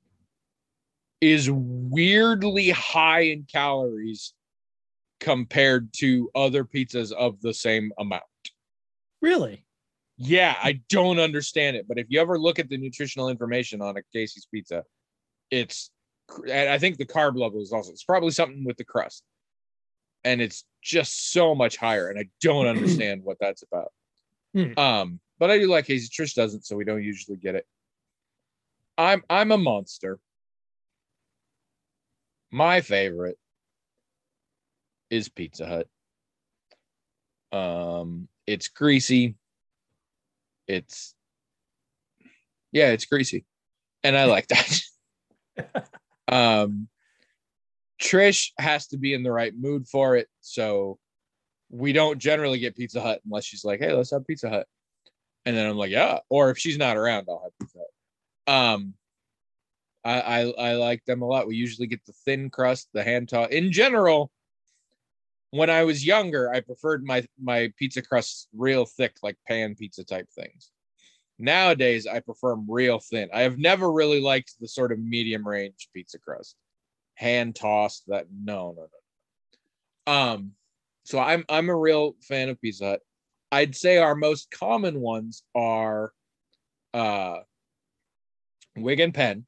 is weirdly high in calories compared to other pizzas of the same amount. Really? Yeah, I don't understand it. But if you ever look at the nutritional information on a Casey's pizza, and I think the carb level is also, it's probably something with the crust. And it's just so much higher. And I don't understand what that's about. But I do like Casey's. Trish doesn't, so we don't usually get it. I'm a monster. My favorite is Pizza Hut. It's greasy. It's greasy. And I like that. Trish has to be in the right mood for it. So we don't generally get Pizza Hut unless she's like, hey, let's have Pizza Hut. And then I'm like, yeah. Or if she's not around, I'll have Pizza Hut. I like them a lot. We usually get the thin crust, the hand toss. In general, when I was younger, I preferred my pizza crusts real thick, like pan pizza type things. Nowadays, I prefer them real thin. I have never really liked the sort of medium range pizza crust. Hand tossed, that no. So I'm a real fan of Pizza Hut. I'd say our most common ones are Wig and Pen.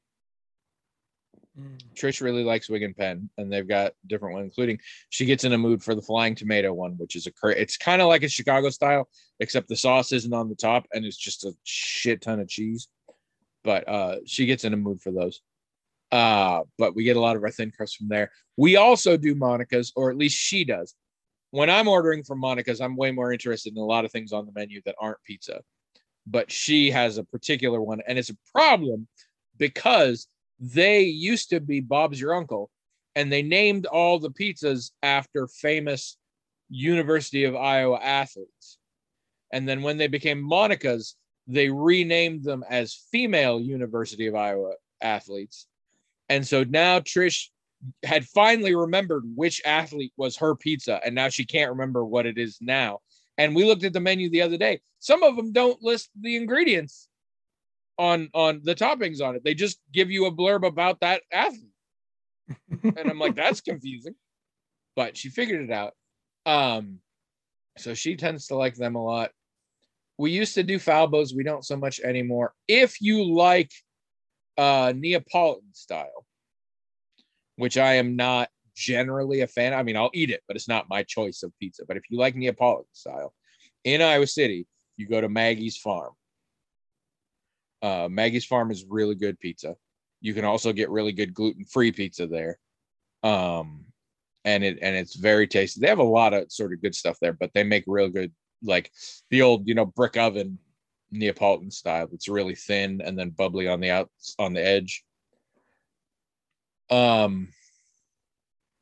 Trish really likes Wig and Pen, and they've got different ones, including she gets in a mood for the Flying Tomato one, which is it's kind of like a Chicago style, except the sauce isn't on the top and it's just a shit ton of cheese. But she gets in a mood for those. But we get a lot of our thin crust from there. We also do Monica's, or at least she does. When I'm ordering from Monica's, I'm way more interested in a lot of things on the menu that aren't pizza. But she has a particular one, and it's a problem because they used to be Bob's Your Uncle, and they named all the pizzas after famous University of Iowa athletes. And then when they became Monica's, they renamed them as female University of Iowa athletes. And so now Trish had finally remembered which athlete was her pizza, and now she can't remember what it is now. And we looked at the menu the other day. Some of them don't list the ingredients on the toppings on it. They just give you a blurb about that athlete. And I'm like, that's confusing. But she figured it out. So she tends to like them a lot. We used to do Falbo's. We don't so much anymore. If you like Neapolitan style, which I am not generally a fan. I mean, I'll eat it, but it's not my choice of pizza. But if you like Neapolitan style in Iowa City, you go to Maggie's Farm. Maggie's Farm is really good pizza. You can also get really good gluten-free pizza there. And it's very tasty. They have a lot of sort of good stuff there, but they make real good, like the old, brick oven Neapolitan style. It's really thin and then bubbly on the edge.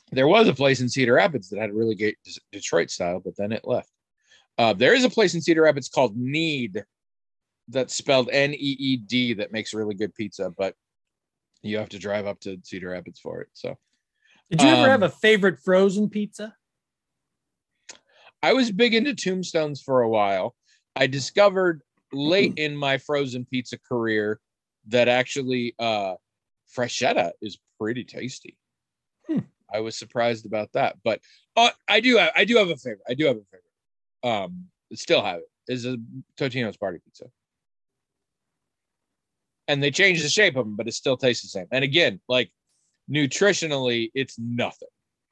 There was a place in Cedar Rapids that had a really great Detroit style, but then it left. There is a place in Cedar Rapids called Need, that's spelled Need, that makes really good pizza, but you have to drive up to Cedar Rapids for it. So, did you ever have a favorite frozen pizza? I was big into Tombstones for a while. I discovered late in my frozen pizza career that actually Freshetta is pretty tasty. I was surprised about that, but I do have a favorite. Still have it. Is a Totino's party pizza. And they changed the shape of them, but it still tastes the same. And again, like nutritionally, it's nothing.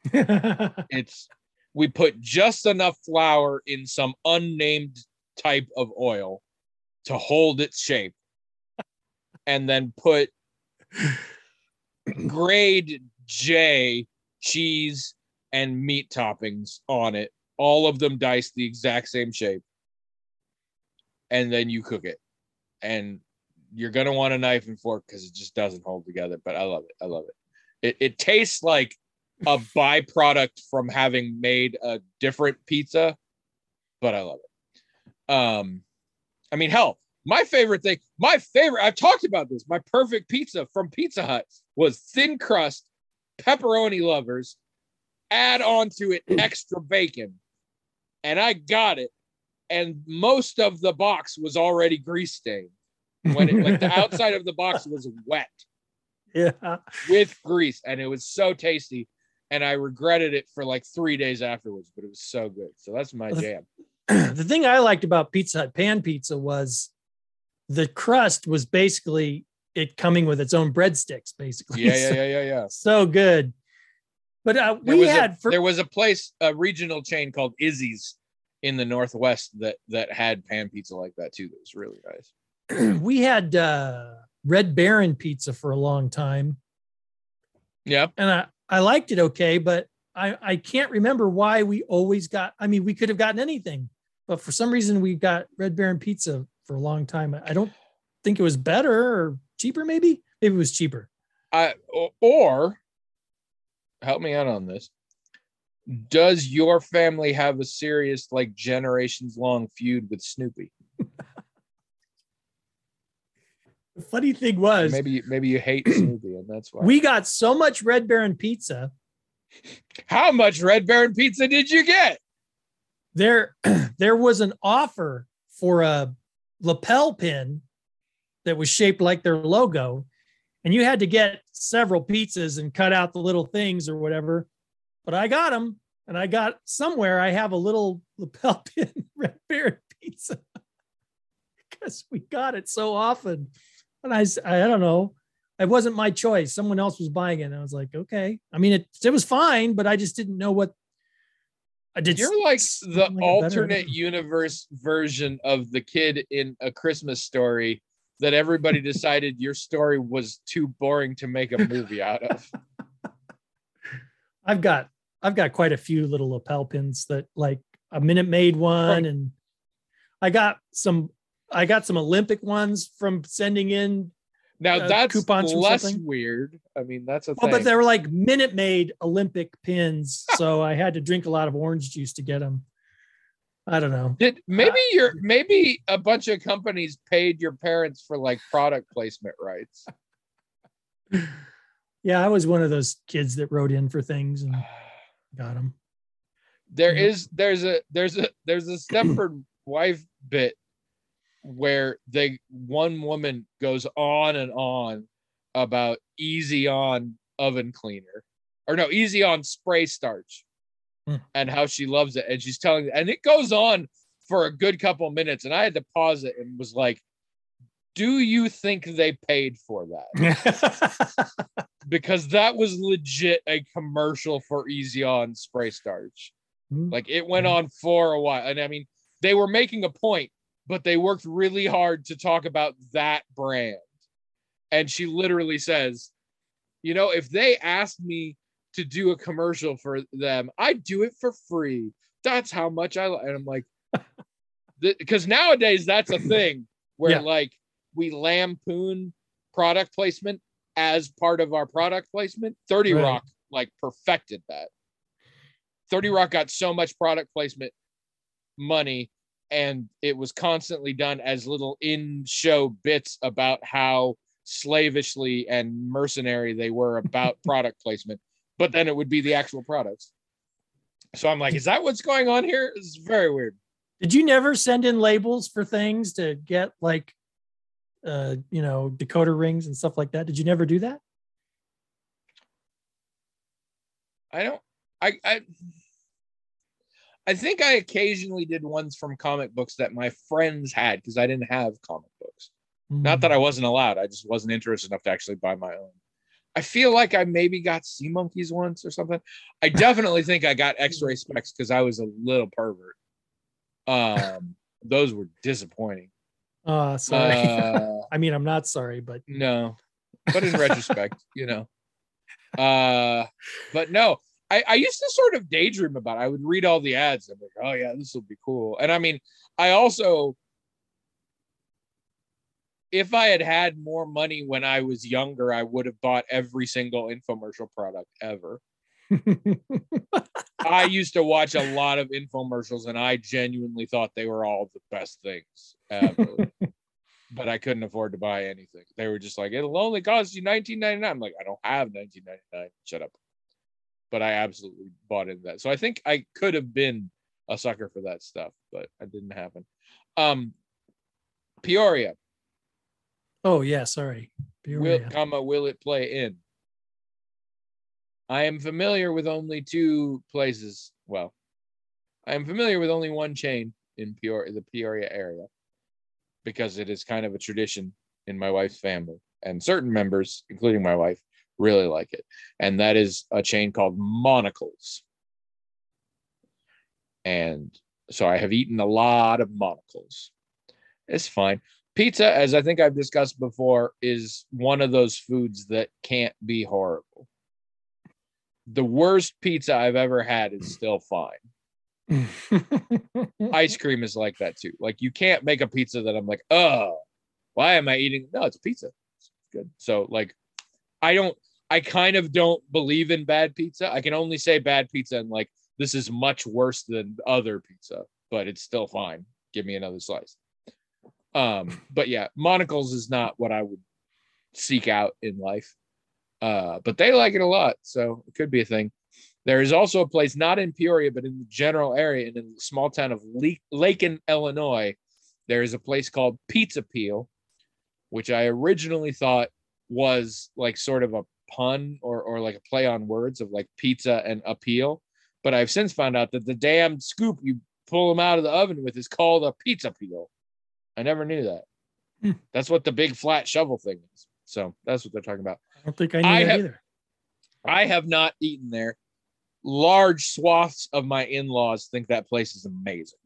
We put just enough flour in some unnamed type of oil to hold its shape, and then put grade J cheese and meat toppings on it, all of them diced the exact same shape, and then you cook it. And you're gonna want a knife and fork because it just doesn't hold together, but I love it. It tastes like a byproduct from having made a different pizza, but I love it. I mean, hell, my favorite, I've talked about this. My perfect pizza from Pizza Hut was thin crust, pepperoni lovers, add onto it extra bacon. And I got it. And most of the box was already grease stained. When it, like the outside of the box was wet. Yeah. With grease. And it was so tasty. And I regretted it for like 3 days afterwards, but it was so good. So that's my jam. The thing I liked about Pizza Hut pan pizza was the crust was basically it coming with its own breadsticks, basically. Yeah. So good. But there was a place, a regional chain called Izzy's in the Northwest that had pan pizza like that too. That was really nice. We had Red Baron pizza for a long time. Yeah. And I liked it okay, but I can't remember why we always got, we could have gotten anything, but for some reason we got Red Baron pizza for a long time. I don't think it was better or cheaper, maybe it was cheaper. Or help me out on this. Does your family have a serious, like, generations long feud with Snoopy? The funny thing was maybe you hate Snoopy and that's why. We got so much Red Baron pizza. How much Red Baron pizza did you get? There was an offer for a lapel pin that was shaped like their logo, and you had to get several pizzas and cut out the little things or whatever. But I got them, and I got somewhere I have a little lapel pin Red Baron pizza because we got it so often. And I don't know. It wasn't my choice. Someone else was buying it. And I was like, okay. I mean, it was fine, but I just didn't know what I did. You're like the alternate universe version of the kid in A Christmas Story that everybody decided your story was too boring to make a movie out of. I've got quite a few little lapel pins that, like, a Minute Maid one, and I got some Olympic ones from sending in. Now that's coupons less weird. I mean, that's a thing. But they were like Minute Maid Olympic pins, so I had to drink a lot of orange juice to get them. I don't know. Maybe a bunch of companies paid your parents for like product placement rights. Yeah, I was one of those kids that wrote in for things and got them. There's a Stepford Wife bit where one woman goes on and on about Easy On oven cleaner, or no, Easy On spray starch, and how she loves it. And she's telling, and it goes on for a good couple minutes. And I had to pause it and was like, do you think they paid for that? Because that was legit a commercial for Easy On spray starch. Like, it went on for a while. And I mean, they were making a point, but they worked really hard to talk about that brand. And she literally says, if they asked me to do a commercial for them, I'd do it for free. That's how much and I'm like, because nowadays that's a thing where like we lampoon product placement as part of our product placement. 30 Rock like perfected that. 30 Rock got so much product placement money, and it was constantly done as little in-show bits about how slavishly and mercenary they were about product placement, but then it would be the actual products. So I'm like, is that what's going on here? It's very weird. Did you never send in labels for things to get like, decoder rings and stuff like that? Did you never do that? I think I occasionally did ones from comic books that my friends had because I didn't have comic books. Not that I wasn't allowed. I just wasn't interested enough to actually buy my own. I feel like I maybe got Sea Monkeys once or something. I definitely think I got X-Ray Specs because I was a little pervert. Those were disappointing. Sorry. I mean, I'm not sorry, but no. But in retrospect, but no. I used to sort of daydream about it. I would read all the ads. I'm like, oh yeah, this will be cool. And I mean, I also, if I had had more money when I was younger, I would have bought every single infomercial product ever. I used to watch a lot of infomercials, and I genuinely thought they were all the best things ever. But I couldn't afford to buy anything. They were just like, it'll only cost you $19.99. I'm like, I don't have $19.99. Shut up. But I absolutely bought into that. So I think I could have been a sucker for that stuff, but it didn't happen. Peoria. Oh yeah, sorry. Peoria. Will it play in? I am familiar with only two places. Well, I am familiar with only one chain in the Peoria area, because it is kind of a tradition in my wife's family, and certain members, including my wife, really like it. And that is a chain called Monocles. And so I have eaten a lot of Monocles. It's fine. Pizza, as I think I've discussed before, is one of those foods that can't be horrible. The worst pizza I've ever had is still fine. Ice cream is like that too. Like, you can't make a pizza that I'm like, oh, why am I eating? No, it's pizza. It's good. So like, I kind of don't believe in bad pizza. I can only say bad pizza and like, this is much worse than other pizza, but it's still fine. Give me another slice. But yeah, Monocles is not what I would seek out in life. But they like it a lot, so it could be a thing. There is also a place not in Peoria, but in the general area, in the small town of Lakin, Illinois. There is a place called Pizza Peel, which I originally thought was like sort of a pun or like a play on words of like pizza and appeal. But I've since found out that the damn scoop you pull them out of the oven with is called a pizza peel. I never knew that. That's what the big flat shovel thing is. So that's what they're talking about. I don't think I knew that either. I have not eaten there. Large swaths of my in-laws think that place is amazing.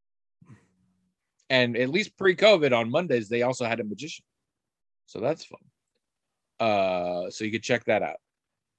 And at least pre-COVID on Mondays, they also had a magician. So that's fun. So you could check that out.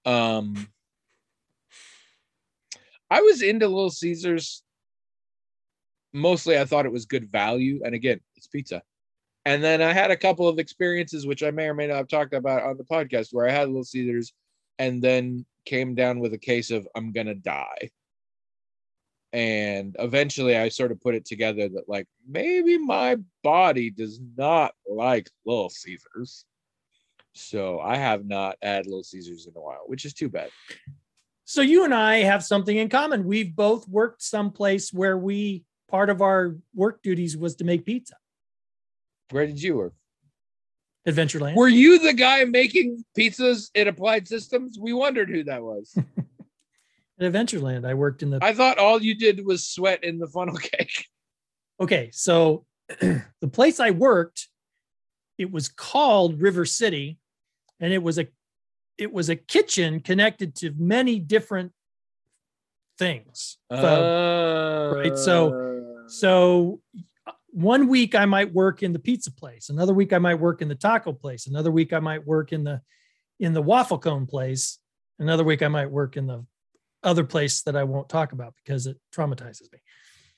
I was into Little Caesars. Mostly I thought it was good value. And again, it's pizza. And then I had a couple of experiences, which I may or may not have talked about on the podcast, where I had Little Caesars and then came down with a case of I'm going to die. And eventually I sort of put it together that like, maybe my body does not like Little Caesars. So I have not had Little Caesars in a while, which is too bad. So you and I have something in common. We've both worked someplace where part of our work duties was to make pizza. Where did you work? Adventureland. Were you the guy making pizzas in Applied Systems? We wondered who that was. At Adventureland, I worked in the... I thought all you did was sweat in the funnel cake. Okay, so the place I worked, it was called River City, and it was a kitchen connected to many different things. Right. So 1 week I might work in the pizza place. Another week I might work in the taco place. Another week I might work in the waffle cone place. Another week I might work in the other place that I won't talk about because it traumatizes me.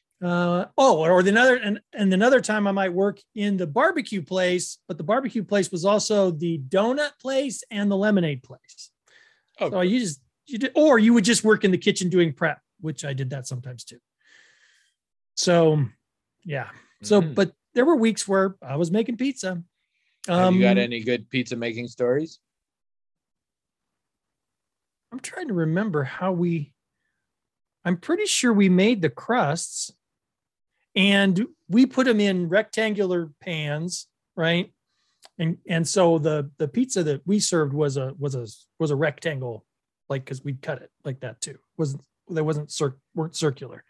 Another time I might work in the barbecue place, but the barbecue place was also the donut place and the lemonade place. Oh, so you or you would just work in the kitchen doing prep, which I did that sometimes too. So, yeah. So, but there were weeks where I was making pizza. Have you got any good pizza making stories? I'm trying to remember I'm pretty sure we made the crusts and we put them in rectangular pans, right? And so the pizza that we served was a rectangle, like, because we'd cut it like that too. Weren't circular.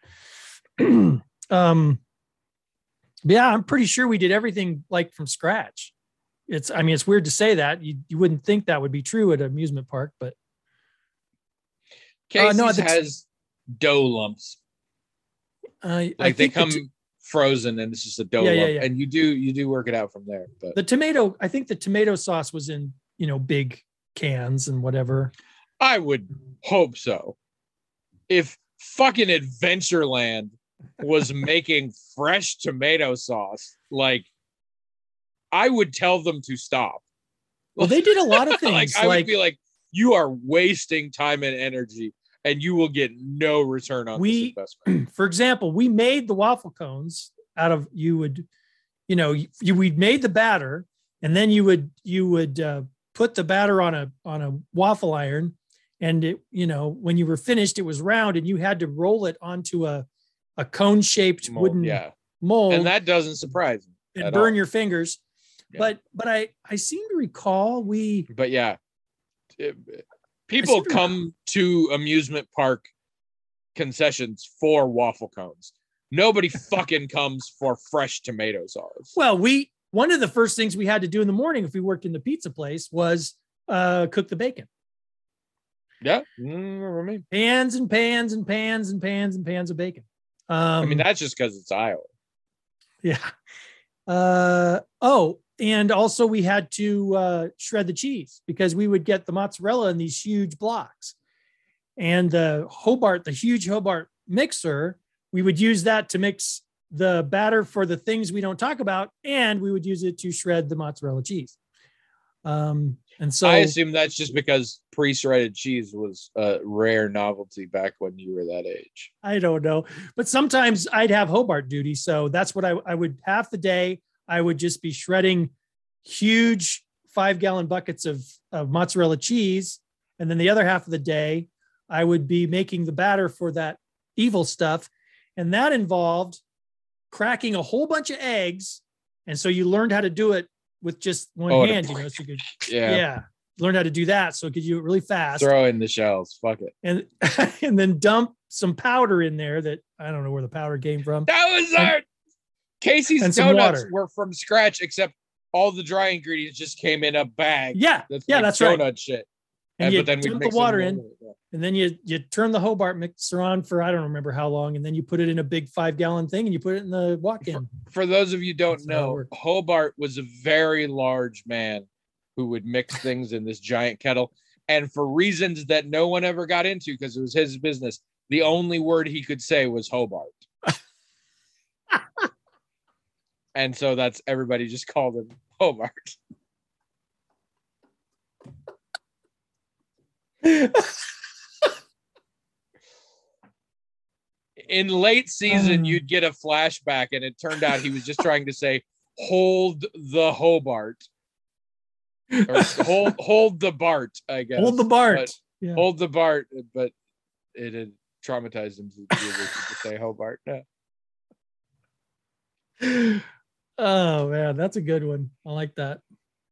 Yeah, I'm pretty sure we did everything like from scratch. It's weird to say that. You wouldn't think that would be true at an amusement park, but Casey's has dough lumps. They come frozen and it's just a dough lump. Yeah. And you do work it out from there. But I think the tomato sauce was in, big cans and whatever. I would hope so. If fucking Adventureland was making fresh tomato sauce, like, I would tell them to stop. Well, they did a lot of things. I would be like, you are wasting time and energy and you will get no return on this investment. For example, we made the waffle cones out of, we'd made the batter and then you would put the batter on a waffle iron. And it, when you were finished, it was round and you had to roll it onto a cone shaped wooden mold. And that doesn't surprise me. And burn your fingers. Yeah. But I seem to recall people come to amusement park concessions for waffle cones. Nobody fucking comes for fresh tomato sauce. Well, one of the first things we had to do in the morning if we worked in the pizza place was cook the bacon. Yeah. Pans and pans and pans and pans and pans of bacon. That's just because it's Iowa. Yeah. And also we had to shred the cheese because we would get the mozzarella in these huge blocks. And the huge Hobart mixer, we would use that to mix the batter for the things we don't talk about, and we would use it to shred the mozzarella cheese. And so I assume that's just because pre-shredded cheese was a rare novelty back when you were that age. I don't know, but sometimes I'd have Hobart duty. So that's what I would, half the day, I would just be shredding huge 5-gallon buckets of mozzarella cheese. And then the other half of the day, I would be making the batter for that evil stuff. And that involved cracking a whole bunch of eggs. And so you learned how to do it with just one hand, so you could, learn how to do that. So you could do it really fast. Throw in the shells. Fuck it. And then dump some powder in there that I don't know where the powder came from. That was Casey's donuts were from scratch, except all the dry ingredients just came in a bag. Yeah. That's donut right. Shit. And you dump the water in, and then you turn the Hobart mixer on for, I don't remember how long. And then you put it in a big 5-gallon thing and you put it in the walk-in. For those of you who don't know, Hobart was a very large man who would mix things in this giant kettle. And for reasons that no one ever got into, because it was his business, the only word he could say was Hobart. And so that's, everybody just called him Hobart. In late season, you'd get a flashback, and it turned out he was just trying to say, hold the Hobart. Or hold the Bart, I guess. Hold the Bart. Yeah. Hold the Bart, but it had traumatized him to say Hobart. Yeah. Oh man, that's a good one. I like that.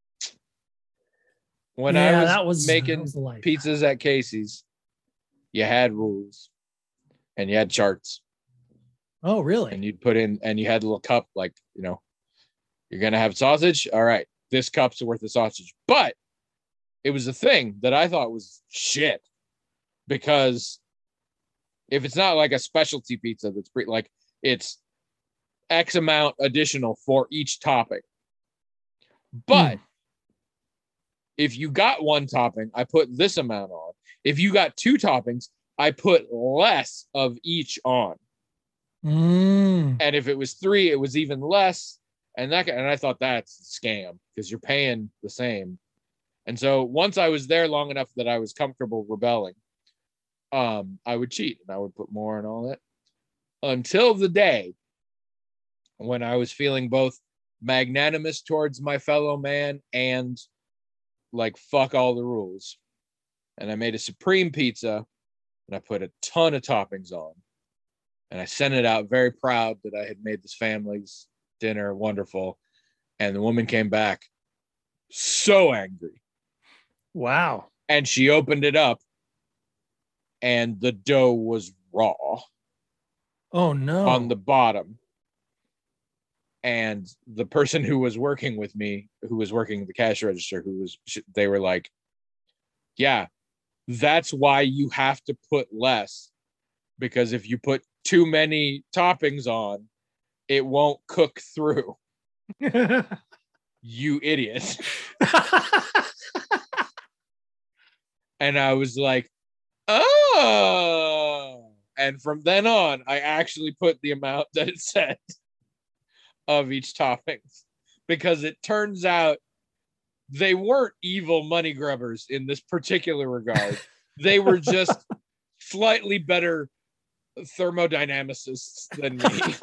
When I was making pizzas at Casey's, you had rules and you had charts. Oh, really? And you'd put in, and you had a little cup, like, you're going to have sausage. All right, this cup's worth of sausage. But it was a thing that I thought was shit, because if it's not like a specialty pizza that's like it's X amount additional for each topping. But if you got one topping, I put this amount on. If you got 2 toppings, I put less of each on. And if it was 3, it was even less. And I thought that's a scam, because you're paying the same. And so once I was there long enough that I was comfortable rebelling, I would cheat and I would put more and all that until the day when I was feeling both magnanimous towards my fellow man and like fuck all the rules. And I made a supreme pizza and I put a ton of toppings on. And I sent it out very proud that I had made this family's dinner wonderful. And the woman came back so angry. Wow. And she opened it up and the dough was raw. Oh no. On the bottom. And the person who was working with me, who was working the cash register, they were like, yeah, that's why you have to put less, because if you put too many toppings on, it won't cook through. You idiot. And I was like, oh. And from then on, I actually put the amount that it said of each topping, because it turns out they weren't evil money grubbers in this particular regard. They were just slightly better thermodynamicists than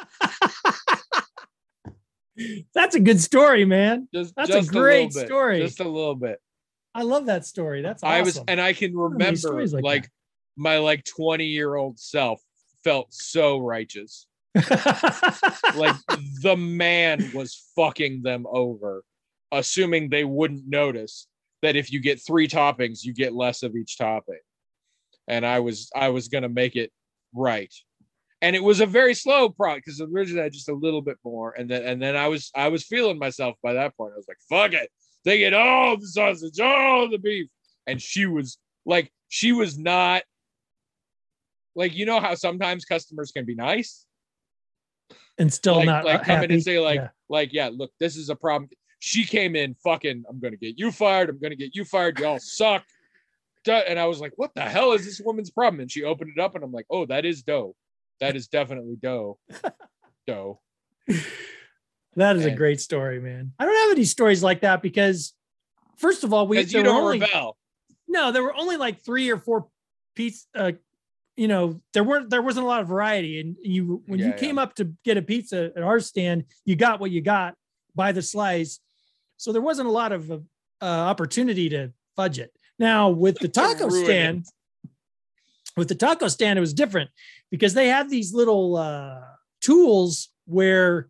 me. That's a good story, man. That's a great story. Just a little bit. I love that story. That's awesome. I can remember like my 20-year-old self felt so righteous. Like the man was fucking them over, assuming they wouldn't notice that if you get 3 toppings, you get less of each topping. And I was gonna make it right. And it was a very slow process because originally I had just a little bit more, and then I was feeling myself by that point. I was like, fuck it. They get all the sausage, all the beef. And she was not like, you know how sometimes customers can be nice and still not like come in and say yeah, look, this is a problem. She came in fucking, I'm gonna get you fired, y'all suck. And I was like, what the hell is this woman's problem? And she opened it up and I'm like, oh, that is dough. That is definitely dough. Dough. That is a great story, man. I don't have any stories like that because, first of all, you don't rebel. No, there were only like 3 or 4 pieces. There wasn't a lot of variety, and when you came up to get a pizza at our stand, you got what you got by the slice. So there wasn't a lot of opportunity to fudge it. Now with the taco stand, it was different because they have these little tools where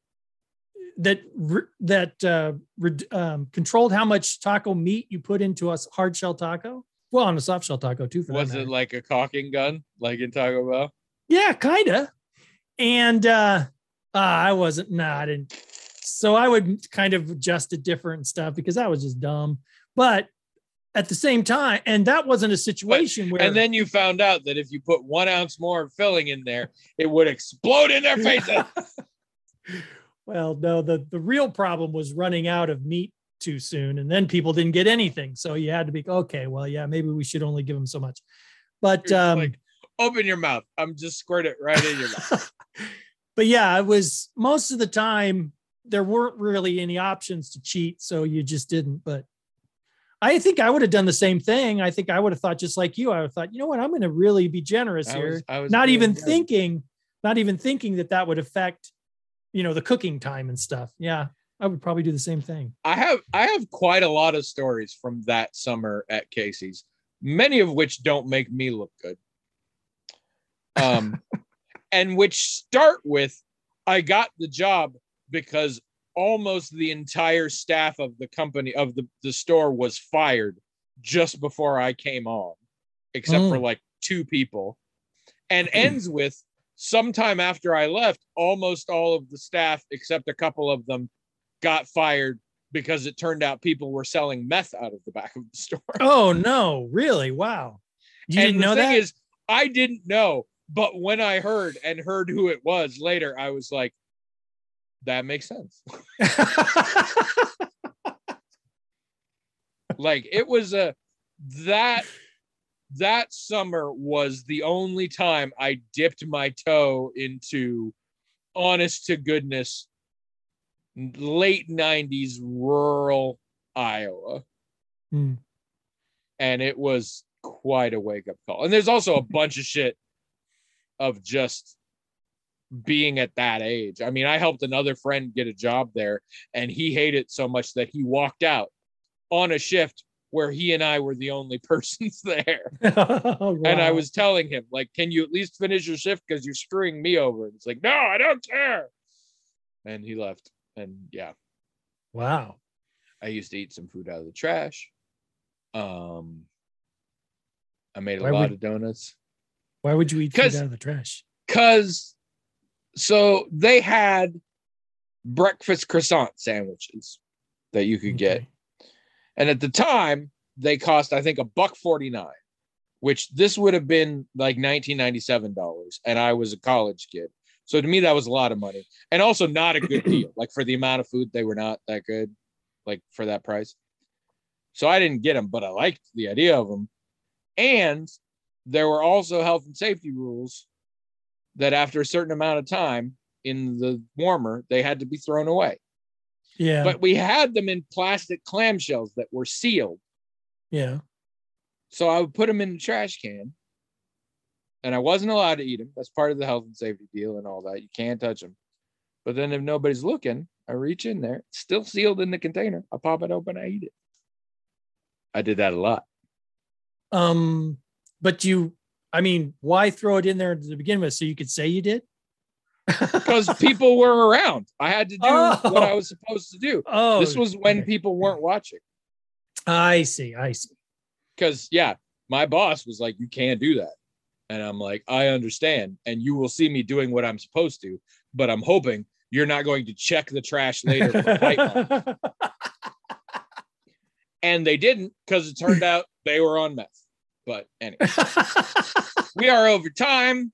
that controlled how much taco meat you put into a hard shell taco. Well, on a soft shell taco too. Was it like a caulking gun, like in Taco Bell? Yeah, kind of. And I didn't. So I would kind of adjust it different and stuff because that was just dumb. But at the same time, and that wasn't a situation where. And then you found out that if you put 1 ounce more filling in there, it would explode in their faces. Well, no, the real problem was running out of meat too soon, and then people didn't get anything. So you had to be okay. Well, yeah, maybe we should only give them so much. But open your mouth. I'm just squirt it right in your mouth. But yeah, it was most of the time there weren't really any options to cheat, so you just didn't. But I think I would have done the same thing. I think I would have thought just like you. I would have thought, you know what, I'm going to really be generous here. Not even thinking that would affect, the cooking time and stuff. Yeah. I would probably do the same thing. I have quite a lot of stories from that summer at Casey's, many of which don't make me look good. And which start with, I got the job because almost the entire staff of the company of the store was fired just before I came on, except for like 2 people, and ends with sometime after I left, almost all of the staff, except a couple of them, got fired because it turned out people were selling meth out of the back of the store. Oh no, really? Wow. You didn't know that? The thing is, I didn't know, but when I heard who it was later, I was like, that makes sense. Like it was that summer was the only time I dipped my toe into honest to goodness late 90s rural Iowa. And it was quite a wake-up call. And there's also a bunch of shit of just being at that age. I mean, I helped another friend get a job there, and he hated it so much that he walked out on a shift where he and I were the only persons there. Oh, wow. And I was telling him, like, can you at least finish your shift because you're screwing me over? And it's like, no, I don't care. And he left. And yeah, Wow. I used to eat some food out of the trash. I made a Why lot would- of donuts. Why would you eat food 'Cause- out of the trash? Because so they had breakfast croissant sandwiches that you could get. Okay. And at the time, they cost, I think, $1.49, which this would have been like $1997. And I was a college kid. So to me, that was a lot of money. And also not a good deal. Like for the amount of food, they were not that good, like for that price. So I didn't get them, but I liked the idea of them. And there were also health and safety rules that after a certain amount of time in the warmer, they had to be thrown away. Yeah. But we had them in plastic clamshells that were sealed. Yeah. So I would put them in the trash can, and I wasn't allowed to eat them. That's part of the health and safety deal and all that. You can't touch them. But then if nobody's looking, I reach in there, it's still sealed in the container. I pop it open, I eat it. I did that a lot. But why throw it in there to begin with? So you could say you did? Because people were around. I had to do what I was supposed to do. Oh, This was when okay. people weren't watching. I see. Because, yeah, my boss was like, you can't do that. And I'm like, I understand. And you will see me doing what I'm supposed to. But I'm hoping you're not going to check the trash later for bite marks. And they didn't, because it turned out they were on meth. But anyway, we are over time.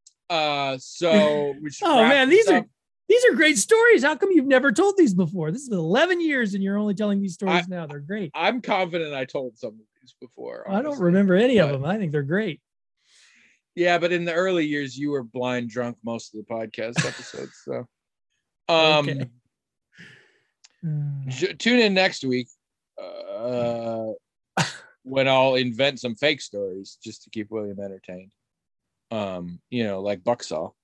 So we should Oh wrap man, this these up. are great stories. How come you've never told these before? This is 11 years and you're only telling these stories now. They're great. I'm confident I told some of these before. I don't honestly. remember any of but- them. I think they're great. Yeah, but in the early years, you were blind drunk most of the podcast episodes. So, Okay. Tune in next week when I'll invent some fake stories just to keep William entertained. Like Bucksaw.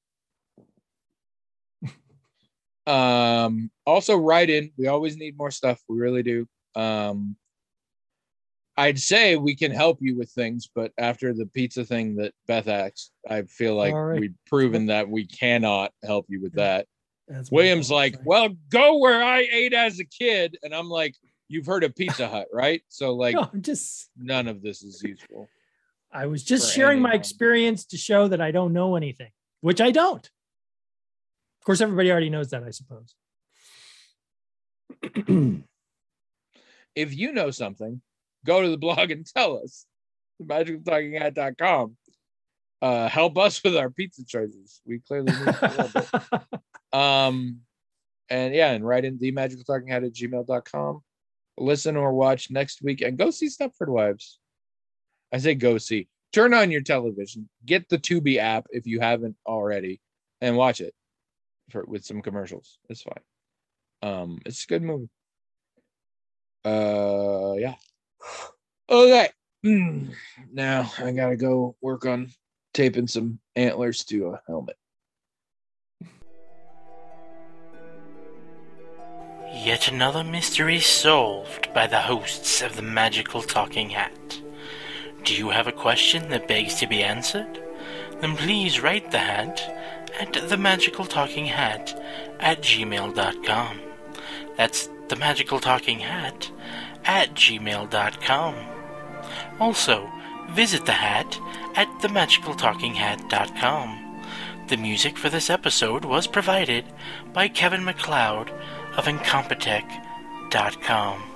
Also write in. We always need more stuff. We really do. I'd say we can help you with things, but after the pizza thing that Beth asked, I feel like All right. we've proven that we cannot help you with that. That's my William's fault. like, Sorry. well, go where I ate as a kid. And I'm like, you've heard of Pizza Hut, right? So like No, I'm just none of this is useful. I was just For sharing my anyone. experience to show that I don't know anything, which I don't. Of course, everybody already knows that, I suppose. If you know something, go to the blog and tell us. MagicalTalkingHat.com. Help us with our pizza choices. We clearly need a little bit. And write in themagicaltalkinghat@gmail.com. Listen or watch next week and go see Stepford Wives. I say go see. Turn on your television. Get the Tubi app if you haven't already and watch it with some commercials. It's fine. It's a good movie. Yeah. Okay. Now I gotta go work on taping some antlers to a helmet. Yet another mystery solved by the hosts of the Magical Talking Hat. Do you have a question that begs to be answered? Then please write the hat at themagicaltalkinghat@gmail.com. That's themagicaltalkinghat@gmail.com. Also, visit the hat at themagicaltalkinghat.com. The music for this episode was provided by Kevin MacLeod of Incompetech.com.